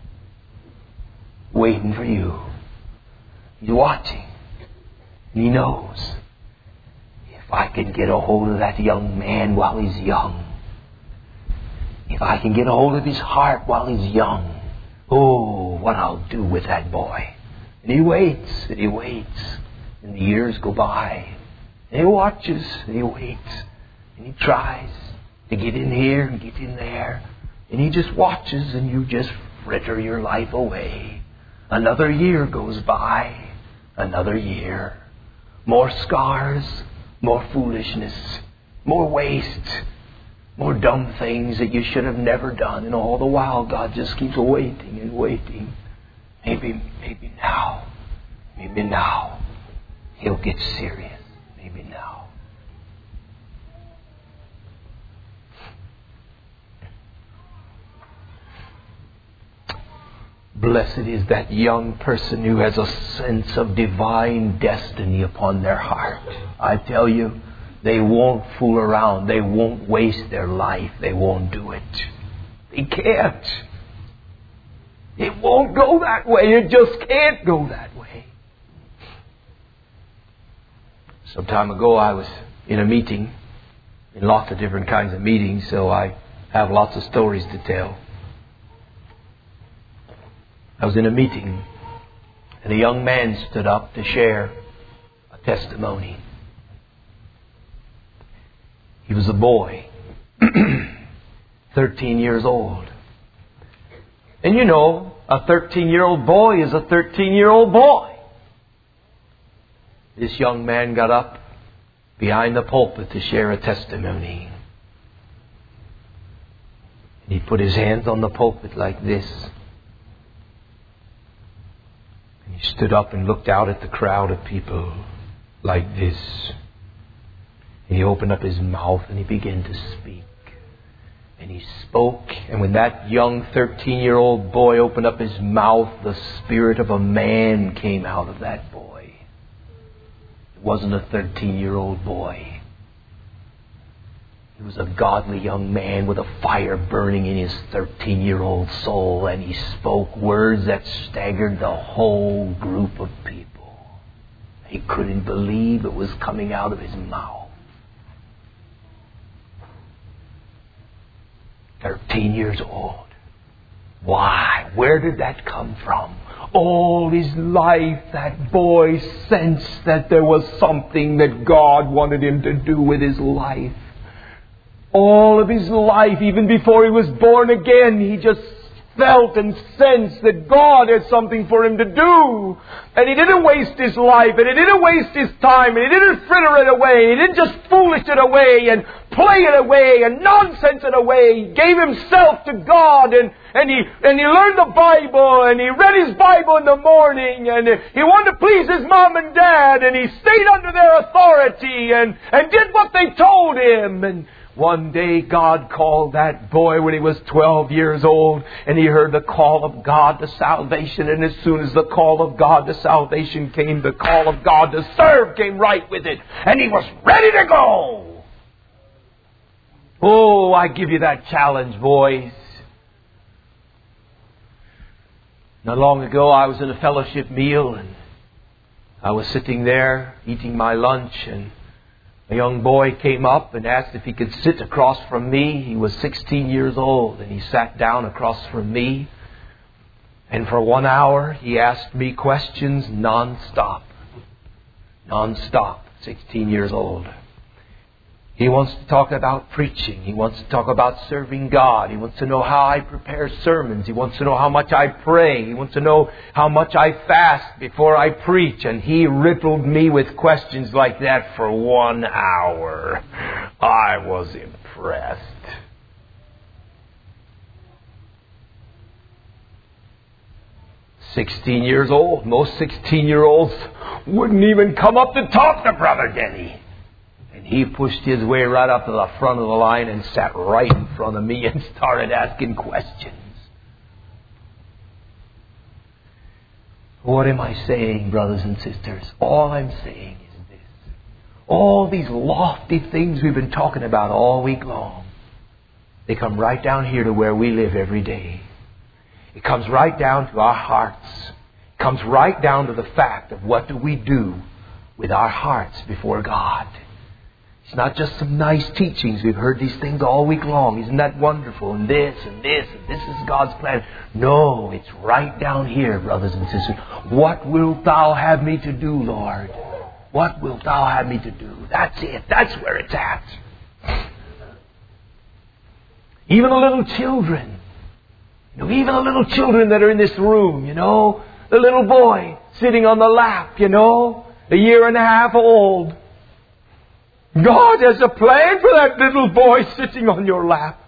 Waiting for you. He's watching. And He knows. If I can get a hold of that young man while he's young, if I can get a hold of his heart while he's young, oh, what I'll do with that boy. And He waits, and He waits. And the years go by. And He watches, and He waits. And He tries to get in here and get in there. And He just watches, and you just fritter your life away. Another year goes by. Another year. More scars. More foolishness. More waste. More dumb things that you should have never done. And all the while, God just keeps waiting and waiting. Maybe, maybe now. Maybe now. He'll get serious. Maybe now. Blessed is that young person who has a sense of divine destiny upon their heart. I tell you, they won't fool around. They won't waste their life. They won't do it. They can't. It won't go that way. It just can't go that way. Some time ago I was in a meeting, in lots of different kinds of meetings, so I have lots of stories to tell. I was in a meeting, and a young man stood up to share a testimony. He was a boy, thirteen years old. And you know, a thirteen-year-old boy is a thirteen-year-old boy. This young man got up behind the pulpit to share a testimony. And he put his hands on the pulpit like this. He stood up and looked out at the crowd of people like this. And he opened up his mouth and he began to speak. And he spoke. And when that young thirteen-year-old boy opened up his mouth, the spirit of a man came out of that boy. It wasn't a thirteen-year-old boy. He was a godly young man with a fire burning in his thirteen-year-old soul, and he spoke words that staggered the whole group of people. He couldn't believe it was coming out of his mouth. Thirteen years old. Why? Where did that come from? All his life, that boy sensed that there was something that God wanted him to do with his life. All of his life, even before he was born again, he just felt and sensed that God had something for him to do. And he didn't waste his life, and he didn't waste his time, and he didn't fritter it away. He didn't just foolish it away and play it away and nonsense it away. He gave himself to God, and, and, he, and he learned the Bible, and he read his Bible in the morning, and he wanted to please his mom and dad, and he stayed under their authority and, and did what they told him. And one day God called that boy when he was twelve years old, and he heard the call of God to salvation. And as soon as the call of God to salvation came, the call of God to serve came right with it. And he was ready to go. Oh, I give you that challenge, boys. Not long ago I was in a fellowship meal and I was sitting there eating my lunch, and a young boy came up and asked if he could sit across from me. He was sixteen years old, and he sat down across from me. And for one hour he asked me questions non-stop. Non-stop. sixteen years old. He wants to talk about preaching. He wants to talk about serving God. He wants to know how I prepare sermons. He wants to know how much I pray. He wants to know how much I fast before I preach. And he riddled me with questions like that for one hour. I was impressed. sixteen years old. Most sixteen-year-olds wouldn't even come up to talk to Brother Denny. And he pushed his way right up to the front of the line and sat right in front of me and started asking questions. What am I saying, brothers and sisters? All I'm saying is this. All these lofty things we've been talking about all week long, they come right down here to where we live every day. It comes right down to our hearts. It comes right down to the fact of what do we do with our hearts before God. It's not just some nice teachings. We've heard these things all week long. Isn't that wonderful? And this and this and this is God's plan. No, it's right down here, brothers and sisters. What wilt Thou have me to do, Lord? What wilt Thou have me to do? That's it. That's where it's at. Even the little children. You know, even the little children that are in this room, you know, the little boy sitting on the lap, you know, a year and a half old. God has a plan for that little boy sitting on your lap.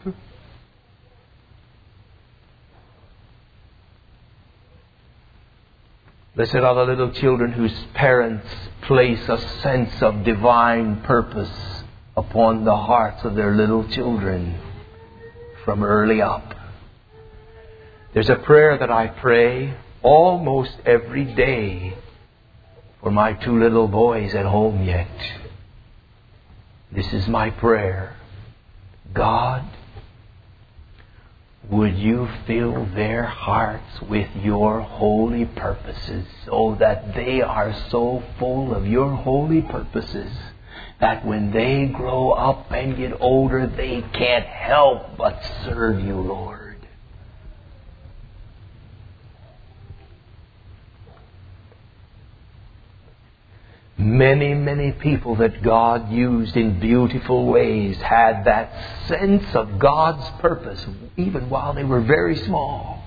Blessed are the little children whose parents place a sense of divine purpose upon the hearts of their little children from early up. There's a prayer that I pray almost every day for my two little boys at home yet. This is my prayer. God, would You fill their hearts with Your holy purposes so that they are so full of Your holy purposes that when they grow up and get older, they can't help but serve You, Lord. Many, many people that God used in beautiful ways had that sense of God's purpose even while they were very small.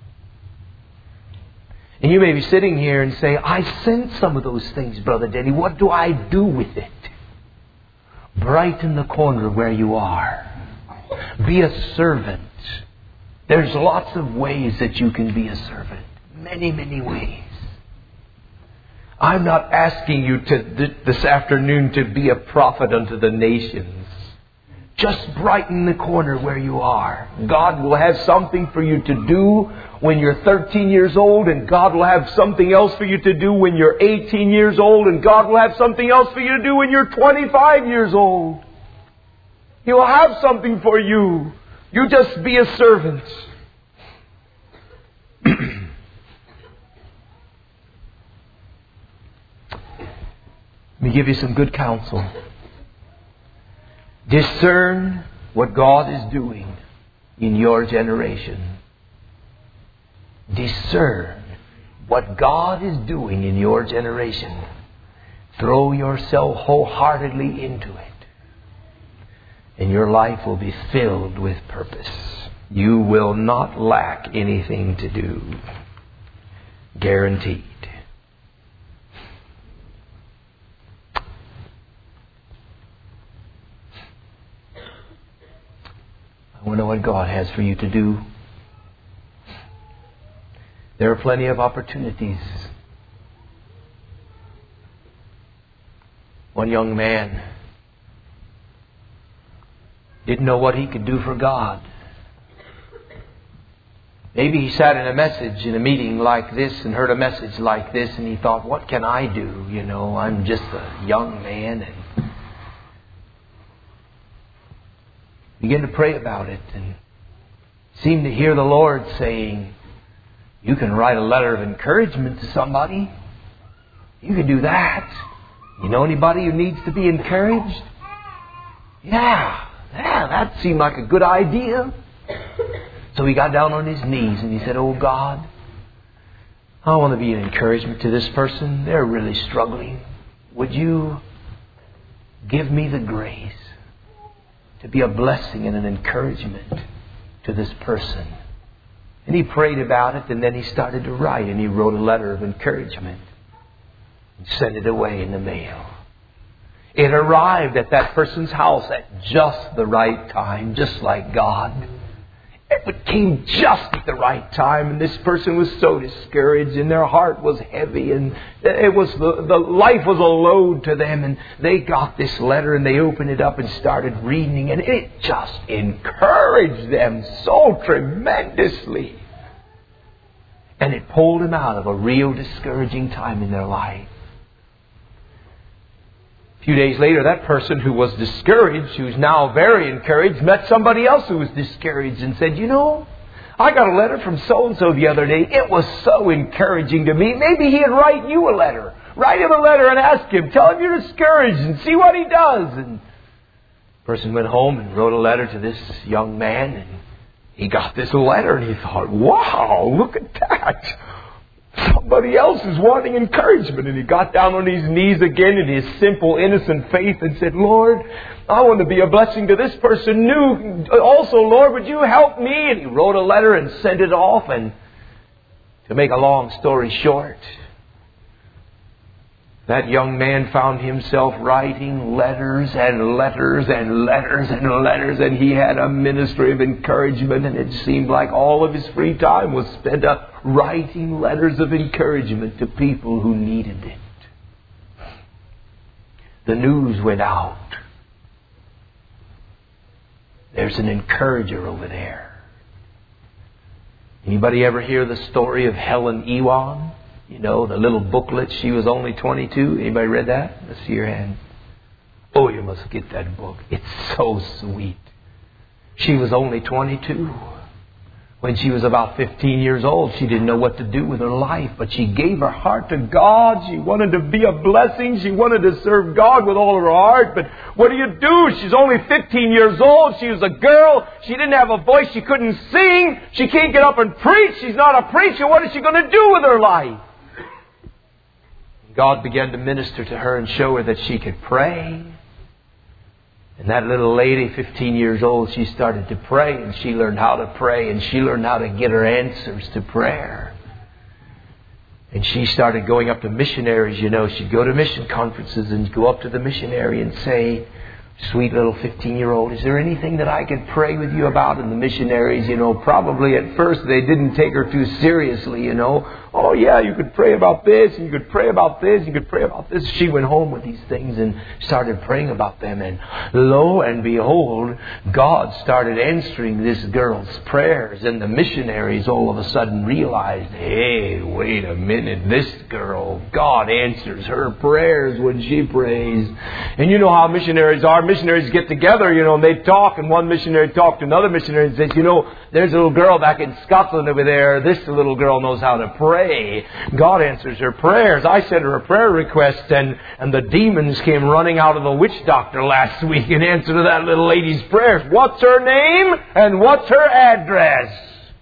And you may be sitting here and say, I sense some of those things, Brother Denny. What do I do with it? Brighten the corner where you are. Be a servant. There's lots of ways that you can be a servant. Many, many ways. I'm not asking you to this afternoon to be a prophet unto the nations. Just brighten the corner where you are. God will have something for you to do when you're thirteen years old, and God will have something else for you to do when you're eighteen years old, and God will have something else for you to do when you're twenty-five years old. He will have something for you. You just be a servant. Let me give you some good counsel. Discern what God is doing in your generation. Discern what God is doing in your generation. Throw yourself wholeheartedly into it. And your life will be filled with purpose. You will not lack anything to do. Guaranteed. I want to know what God has for you to do. There are plenty of opportunities. One young man didn't know what he could do for God. Maybe he sat in a message in a meeting like this and heard a message like this, and he thought, what can I do? You know, I'm just a young man. And begin to pray about it and seem to hear the Lord saying, You can write a letter of encouragement to somebody. You can do that. You know anybody who needs to be encouraged? Yeah, yeah, that seemed like a good idea. So he got down on his knees and he said, "Oh God, I want to be an encouragement to this person. They're really struggling. Would you give me the grace to be a blessing and an encouragement to this person?" And he prayed about it, and then he started to write, and he wrote a letter of encouragement and sent it away in the mail. It arrived at that person's house at just the right time, just like God. It came just at the right time, and this person was so discouraged, and their heart was heavy, and it was the, the life was a load to them. And they got this letter, and they opened it up and started reading, and it just encouraged them so tremendously. And it pulled them out of a real discouraging time in their life. A few days later, that person who was discouraged, who's now very encouraged, met somebody else who was discouraged and said, "You know, I got a letter from so-and-so the other day. It was so encouraging to me. Maybe he'd write you a letter. Write him a letter and ask him. Tell him you're discouraged and see what he does." And the person went home and wrote a letter to this young man, and he got this letter and he thought, "Wow, look at that. Somebody else is wanting encouragement." And he got down on his knees again in his simple, innocent faith and said, "Lord, I want to be a blessing to this person new. Also, Lord, would you help me?" And he wrote a letter and sent it off. And to make a long story short, that young man found himself writing letters and letters and letters and letters, and he had a ministry of encouragement, and it seemed like all of his free time was spent up writing letters of encouragement to people who needed it. The news went out. There's an encourager over there. Anybody ever hear the story of Helen Ewan? You know, the little booklet. She was only twenty-two. Anybody read that? Let's see your hand. Oh, you must get that book. It's so sweet. She was only twenty-two. When she was about fifteen years old, she didn't know what to do with her life, but she gave her heart to God. She wanted to be a blessing. She wanted to serve God with all of her heart. But what do you do? She's only fifteen years old. She was a girl. She didn't have a voice. She couldn't sing. She can't get up and preach. She's not a preacher. What is she going to do with her life? God began to minister to her and show her that she could pray. And that little lady, fifteen years old, she started to pray, and she learned how to pray, and she learned how to get her answers to prayer. And she started going up to missionaries. You know, she'd go to mission conferences and go up to the missionary and say, "Sweet little fifteen-year-old, is there anything that I could pray with you about?" And the missionaries, you know, probably at first they didn't take her too seriously, you know. "Oh yeah, you could pray about this, and you could pray about this, you could pray about this." She went home with these things and started praying about them. And lo and behold, God started answering this girl's prayers. And the missionaries all of a sudden realized, hey, wait a minute, this girl, God answers her prayers when she prays. And you know how missionaries are. Missionaries get together, you know, and they talk. And one missionary talked to another missionary and says, "You know, there's a little girl back in Scotland over there. This little girl knows how to pray. God answers her prayers. I sent her a prayer request, and, and the demons came running out of the witch doctor last week in answer to that little lady's prayers. What's her name and what's her address?"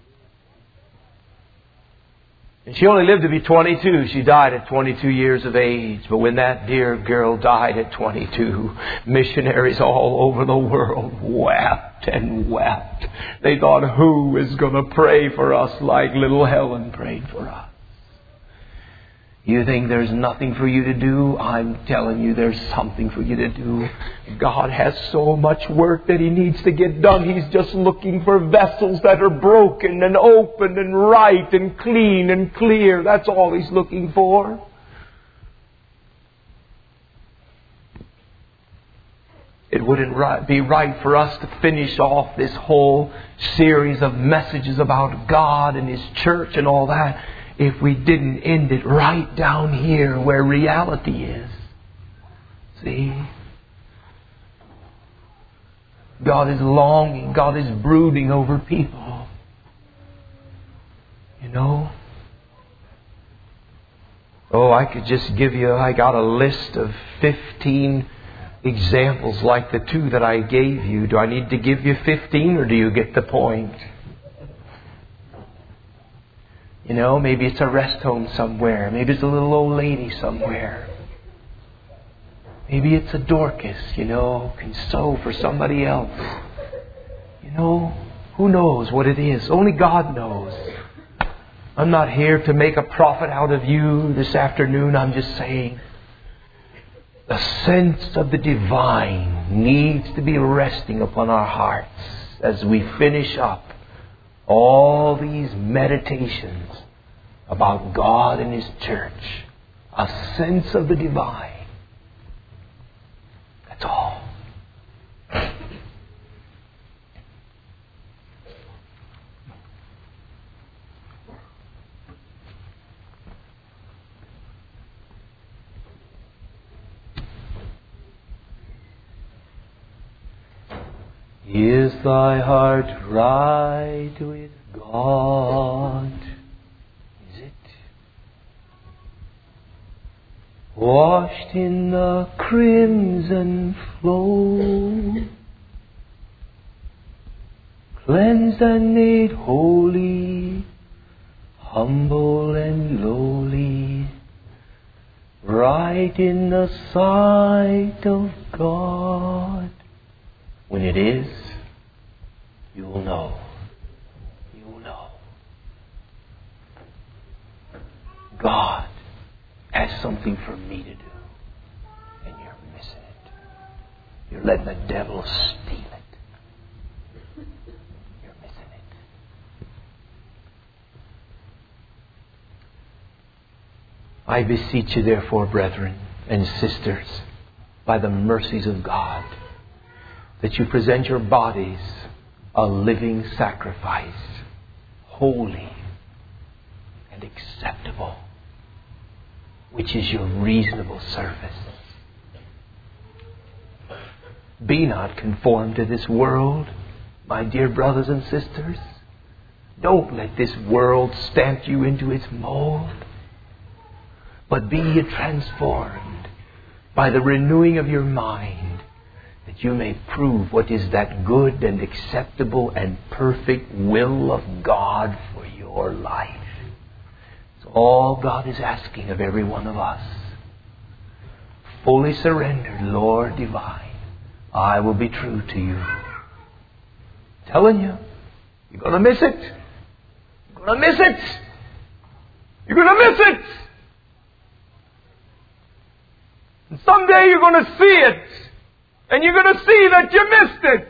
And she only lived to be twenty-two. She died at twenty-two years of age. But when that dear girl died at twenty-two, missionaries all over the world wept and wept. They thought, who is going to pray for us like little Helen prayed for us? You think there's nothing for you to do? I'm telling you, there's something for you to do. God has so much work that He needs to get done. He's just looking for vessels that are broken and open and right and clean and clear. That's all He's looking for. It wouldn't be right for us to finish off this whole series of messages about God and His church and all that if we didn't end it right down here where reality is. See? God is longing. God is brooding over people. You know? Oh, I could just give you, I got a list of fifteen examples like the two that I gave you. Do I need to give you fifteen, or do you get the point? You know, maybe it's a rest home somewhere. Maybe it's a little old lady somewhere. Maybe it's a Dorcas, you know, can sew for somebody else. You know, who knows what it is? Only God knows. I'm not here to make a profit out of you this afternoon. I'm just saying the sense of the divine needs to be resting upon our hearts as we finish up all these meditations about God and His church. A sense of the divine. That's all. Is thy heart right with God? Is it? Washed in the crimson flow, cleansed and made holy, humble and lowly, right in the sight of God. When it is, you will know. You will know. God has something for me to do. And you're missing it. You're letting the devil steal it. You're missing it. I beseech you, therefore, brethren and sisters, by the mercies of God, that you present your bodies a living sacrifice, holy and acceptable, which is your reasonable service. Be not conformed to this world, my dear brothers and sisters. Don't let this world stamp you into its mold, but be ye transformed by the renewing of your mind, that you may prove what is that good and acceptable and perfect will of God for your life. It's all God is asking of every one of us. Fully surrendered, Lord divine, I will be true to you. I'm telling you, you're going to miss it. You're going to miss it. You're going to miss it. And someday you're going to see it. And you're going to see that you missed it.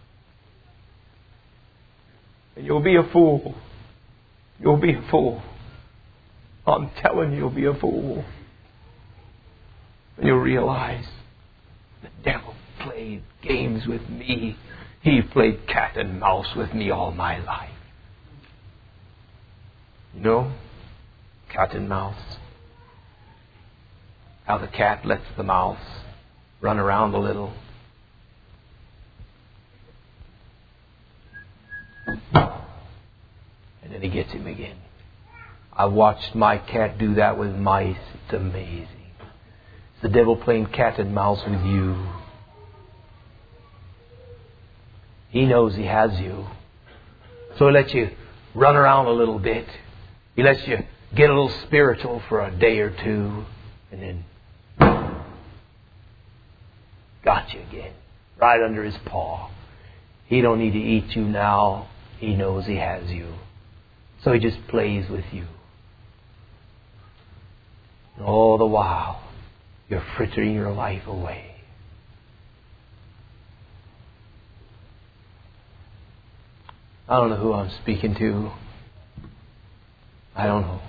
And you'll be a fool. You'll be a fool. I'm telling you, you'll be a fool. And you'll realize the devil played games with me. He played cat and mouse with me all my life. You know, cat and mouse. How the cat lets the mouse run around a little. And then he gets him again. I watched my cat do that with mice. It's amazing. It's the devil playing cat and mouse with you. He knows he has you. So he lets you run around a little bit. He lets you get a little spiritual for a day or two. And then got you again. Right under his paw. He don't need to eat you now. He knows he has you. So he just plays with you. And all the while, you're frittering your life away. I don't know who I'm speaking to. I don't know.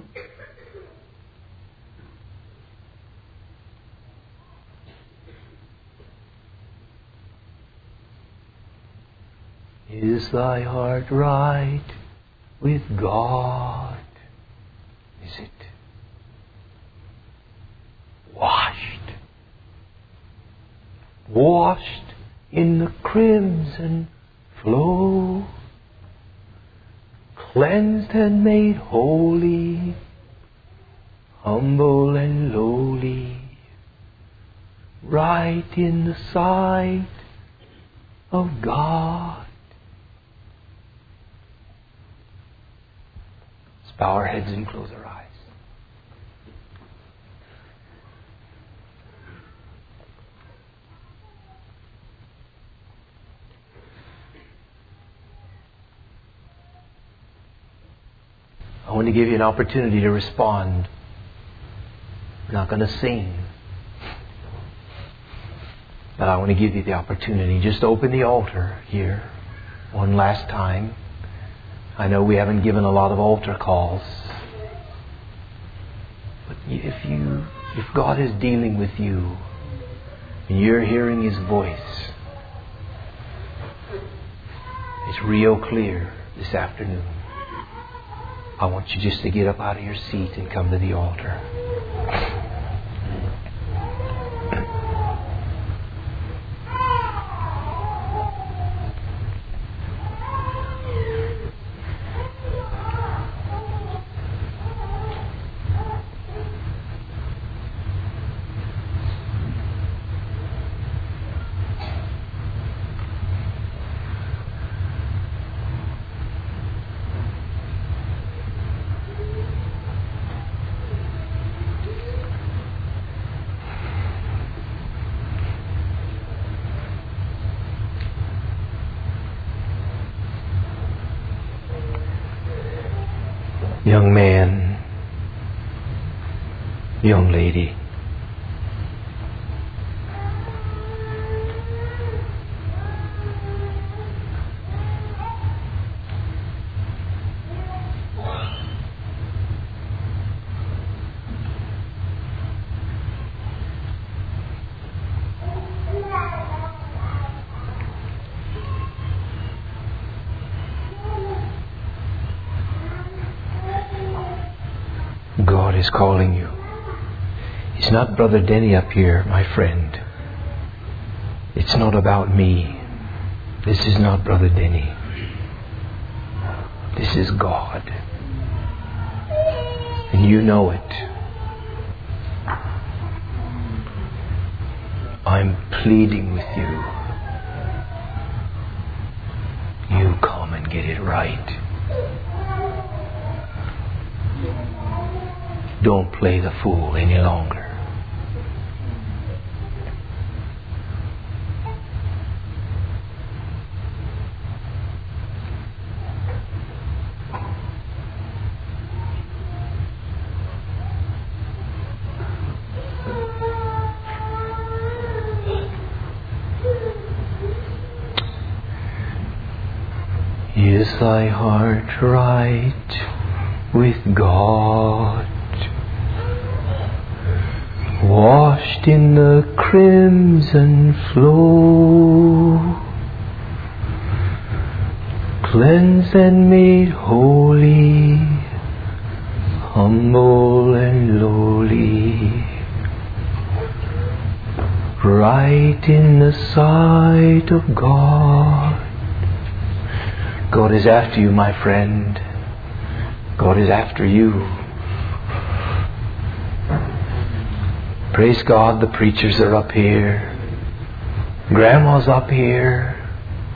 Is thy heart right with God? Is it? Washed. Washed in the crimson flow. Cleansed and made holy. humble and lowly, right in the sight of God. Let's bow our heads and close our eyes. I want to give you an opportunity to respond. We're not going to sing. But I want to give you the opportunity. Just open the altar here one last time. I know we haven't given a lot of altar calls. But if you, if God is dealing with you and you're hearing His voice, it's real clear this afternoon. I want you just to get up out of your seat and come to the altar. Young man, young lady, God is calling you. It's not Brother Denny up here, my friend. It's not about me. This is not Brother Denny. This is God. And you know it. I'm pleading with you. You come and get it right. Don't play the fool any longer. Is thy heart right with God? Washed in the crimson flow, cleansed and made holy, humble and lowly, right in the sight of God. God is after you, my friend. God is after you. Praise God, the preachers are up here. Grandma's up here.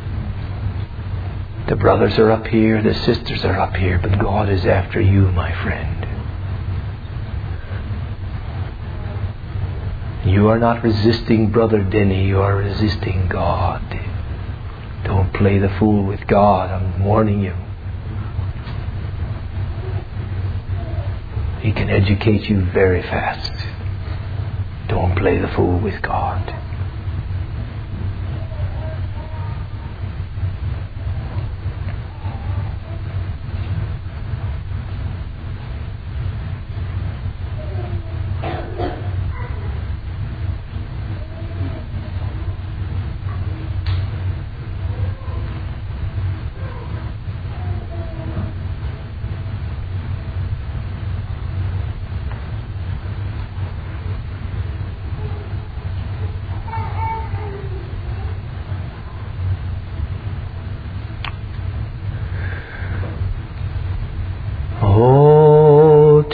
The brothers are up here. The sisters are up here. But God is after you, my friend. You are not resisting Brother Denny. You are resisting God. Don't play the fool with God. I'm warning you. He can educate you very fast. Don't play the fool with God.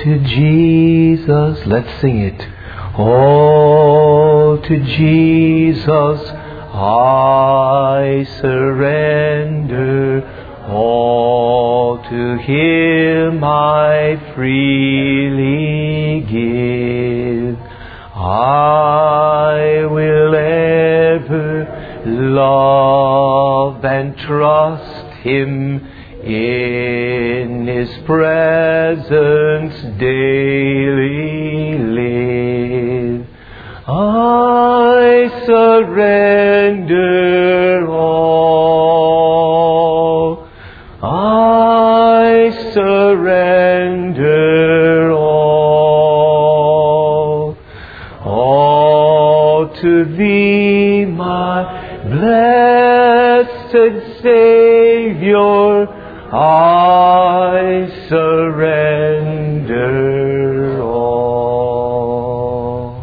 to Jesus, let's sing it. All to Jesus I surrender, all to Him I freely give. I will ever love and trust Him, in His presence daily live. I surrender all. I surrender all. All to Thee, my blessed Savior, I surrender all.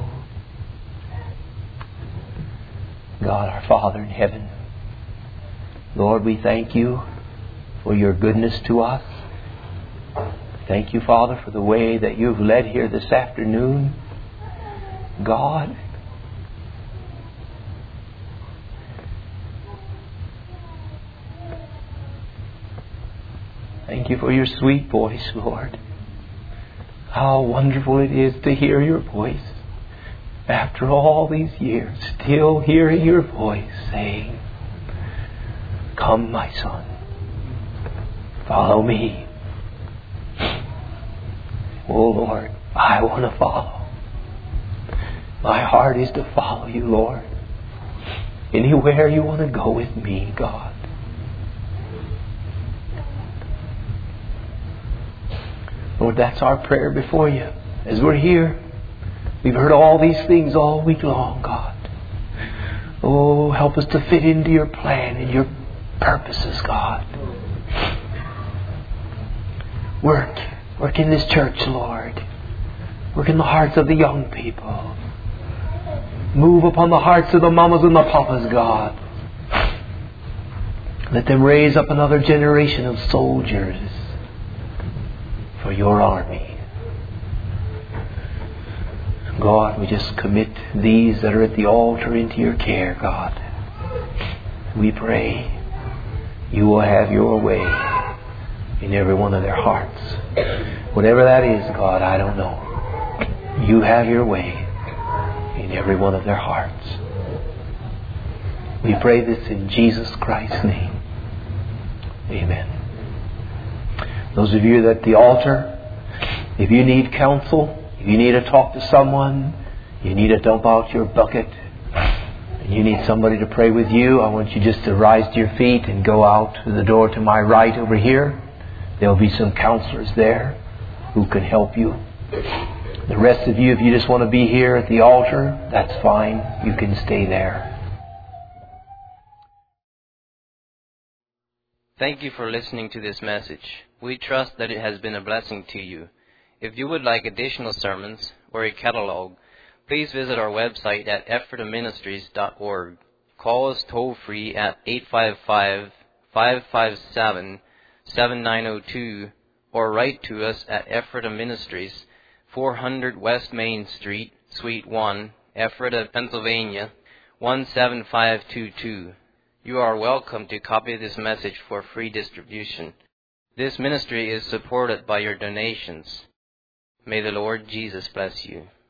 God, our Father in heaven, Lord, we thank You for Your goodness to us. Thank You, Father, for the way that You've led here this afternoon. God, thank You for Your sweet voice, Lord. How wonderful it is to hear Your voice. After all these years, still hearing Your voice saying, "Come, my son, follow Me." Oh Lord, I want to follow. My heart is to follow You, Lord. Anywhere You want to go with me, God. Lord, that's our prayer before You. As we're here, we've heard all these things all week long, God. Oh, help us to fit into Your plan and Your purposes, God. Work. Work in this church, Lord. Work in the hearts of the young people. Move upon the hearts of the mamas and the papas, God. Let them raise up another generation of soldiers for Your army. God, we just commit these that are at the altar into Your care, God. We pray You will have Your way in every one of their hearts. Whatever that is, God, I don't know. You have Your way in every one of their hearts. We pray this in Jesus Christ's name. Amen. Those of you that at the altar, if you need counsel, if you need to talk to someone, you need to dump out your bucket, and you need somebody to pray with you, I want you just to rise to your feet and go out to the door to my right over here. There'll be some counselors there who can help you. The rest of you, if you just want to be here at the altar, that's fine. You can stay there. Thank you for listening to this message. We trust that it has been a blessing to you. If you would like additional sermons or a catalog, please visit our website at ephrata ministries dot org. Call us toll free at eight five five, five five seven, seven nine zero two or write to us at Ephrata Ministries, four hundred West Main Street, Suite one, Ephrata, Pennsylvania, one seven five two two. You are welcome to copy this message for free distribution. This ministry is supported by your donations. May the Lord Jesus bless you.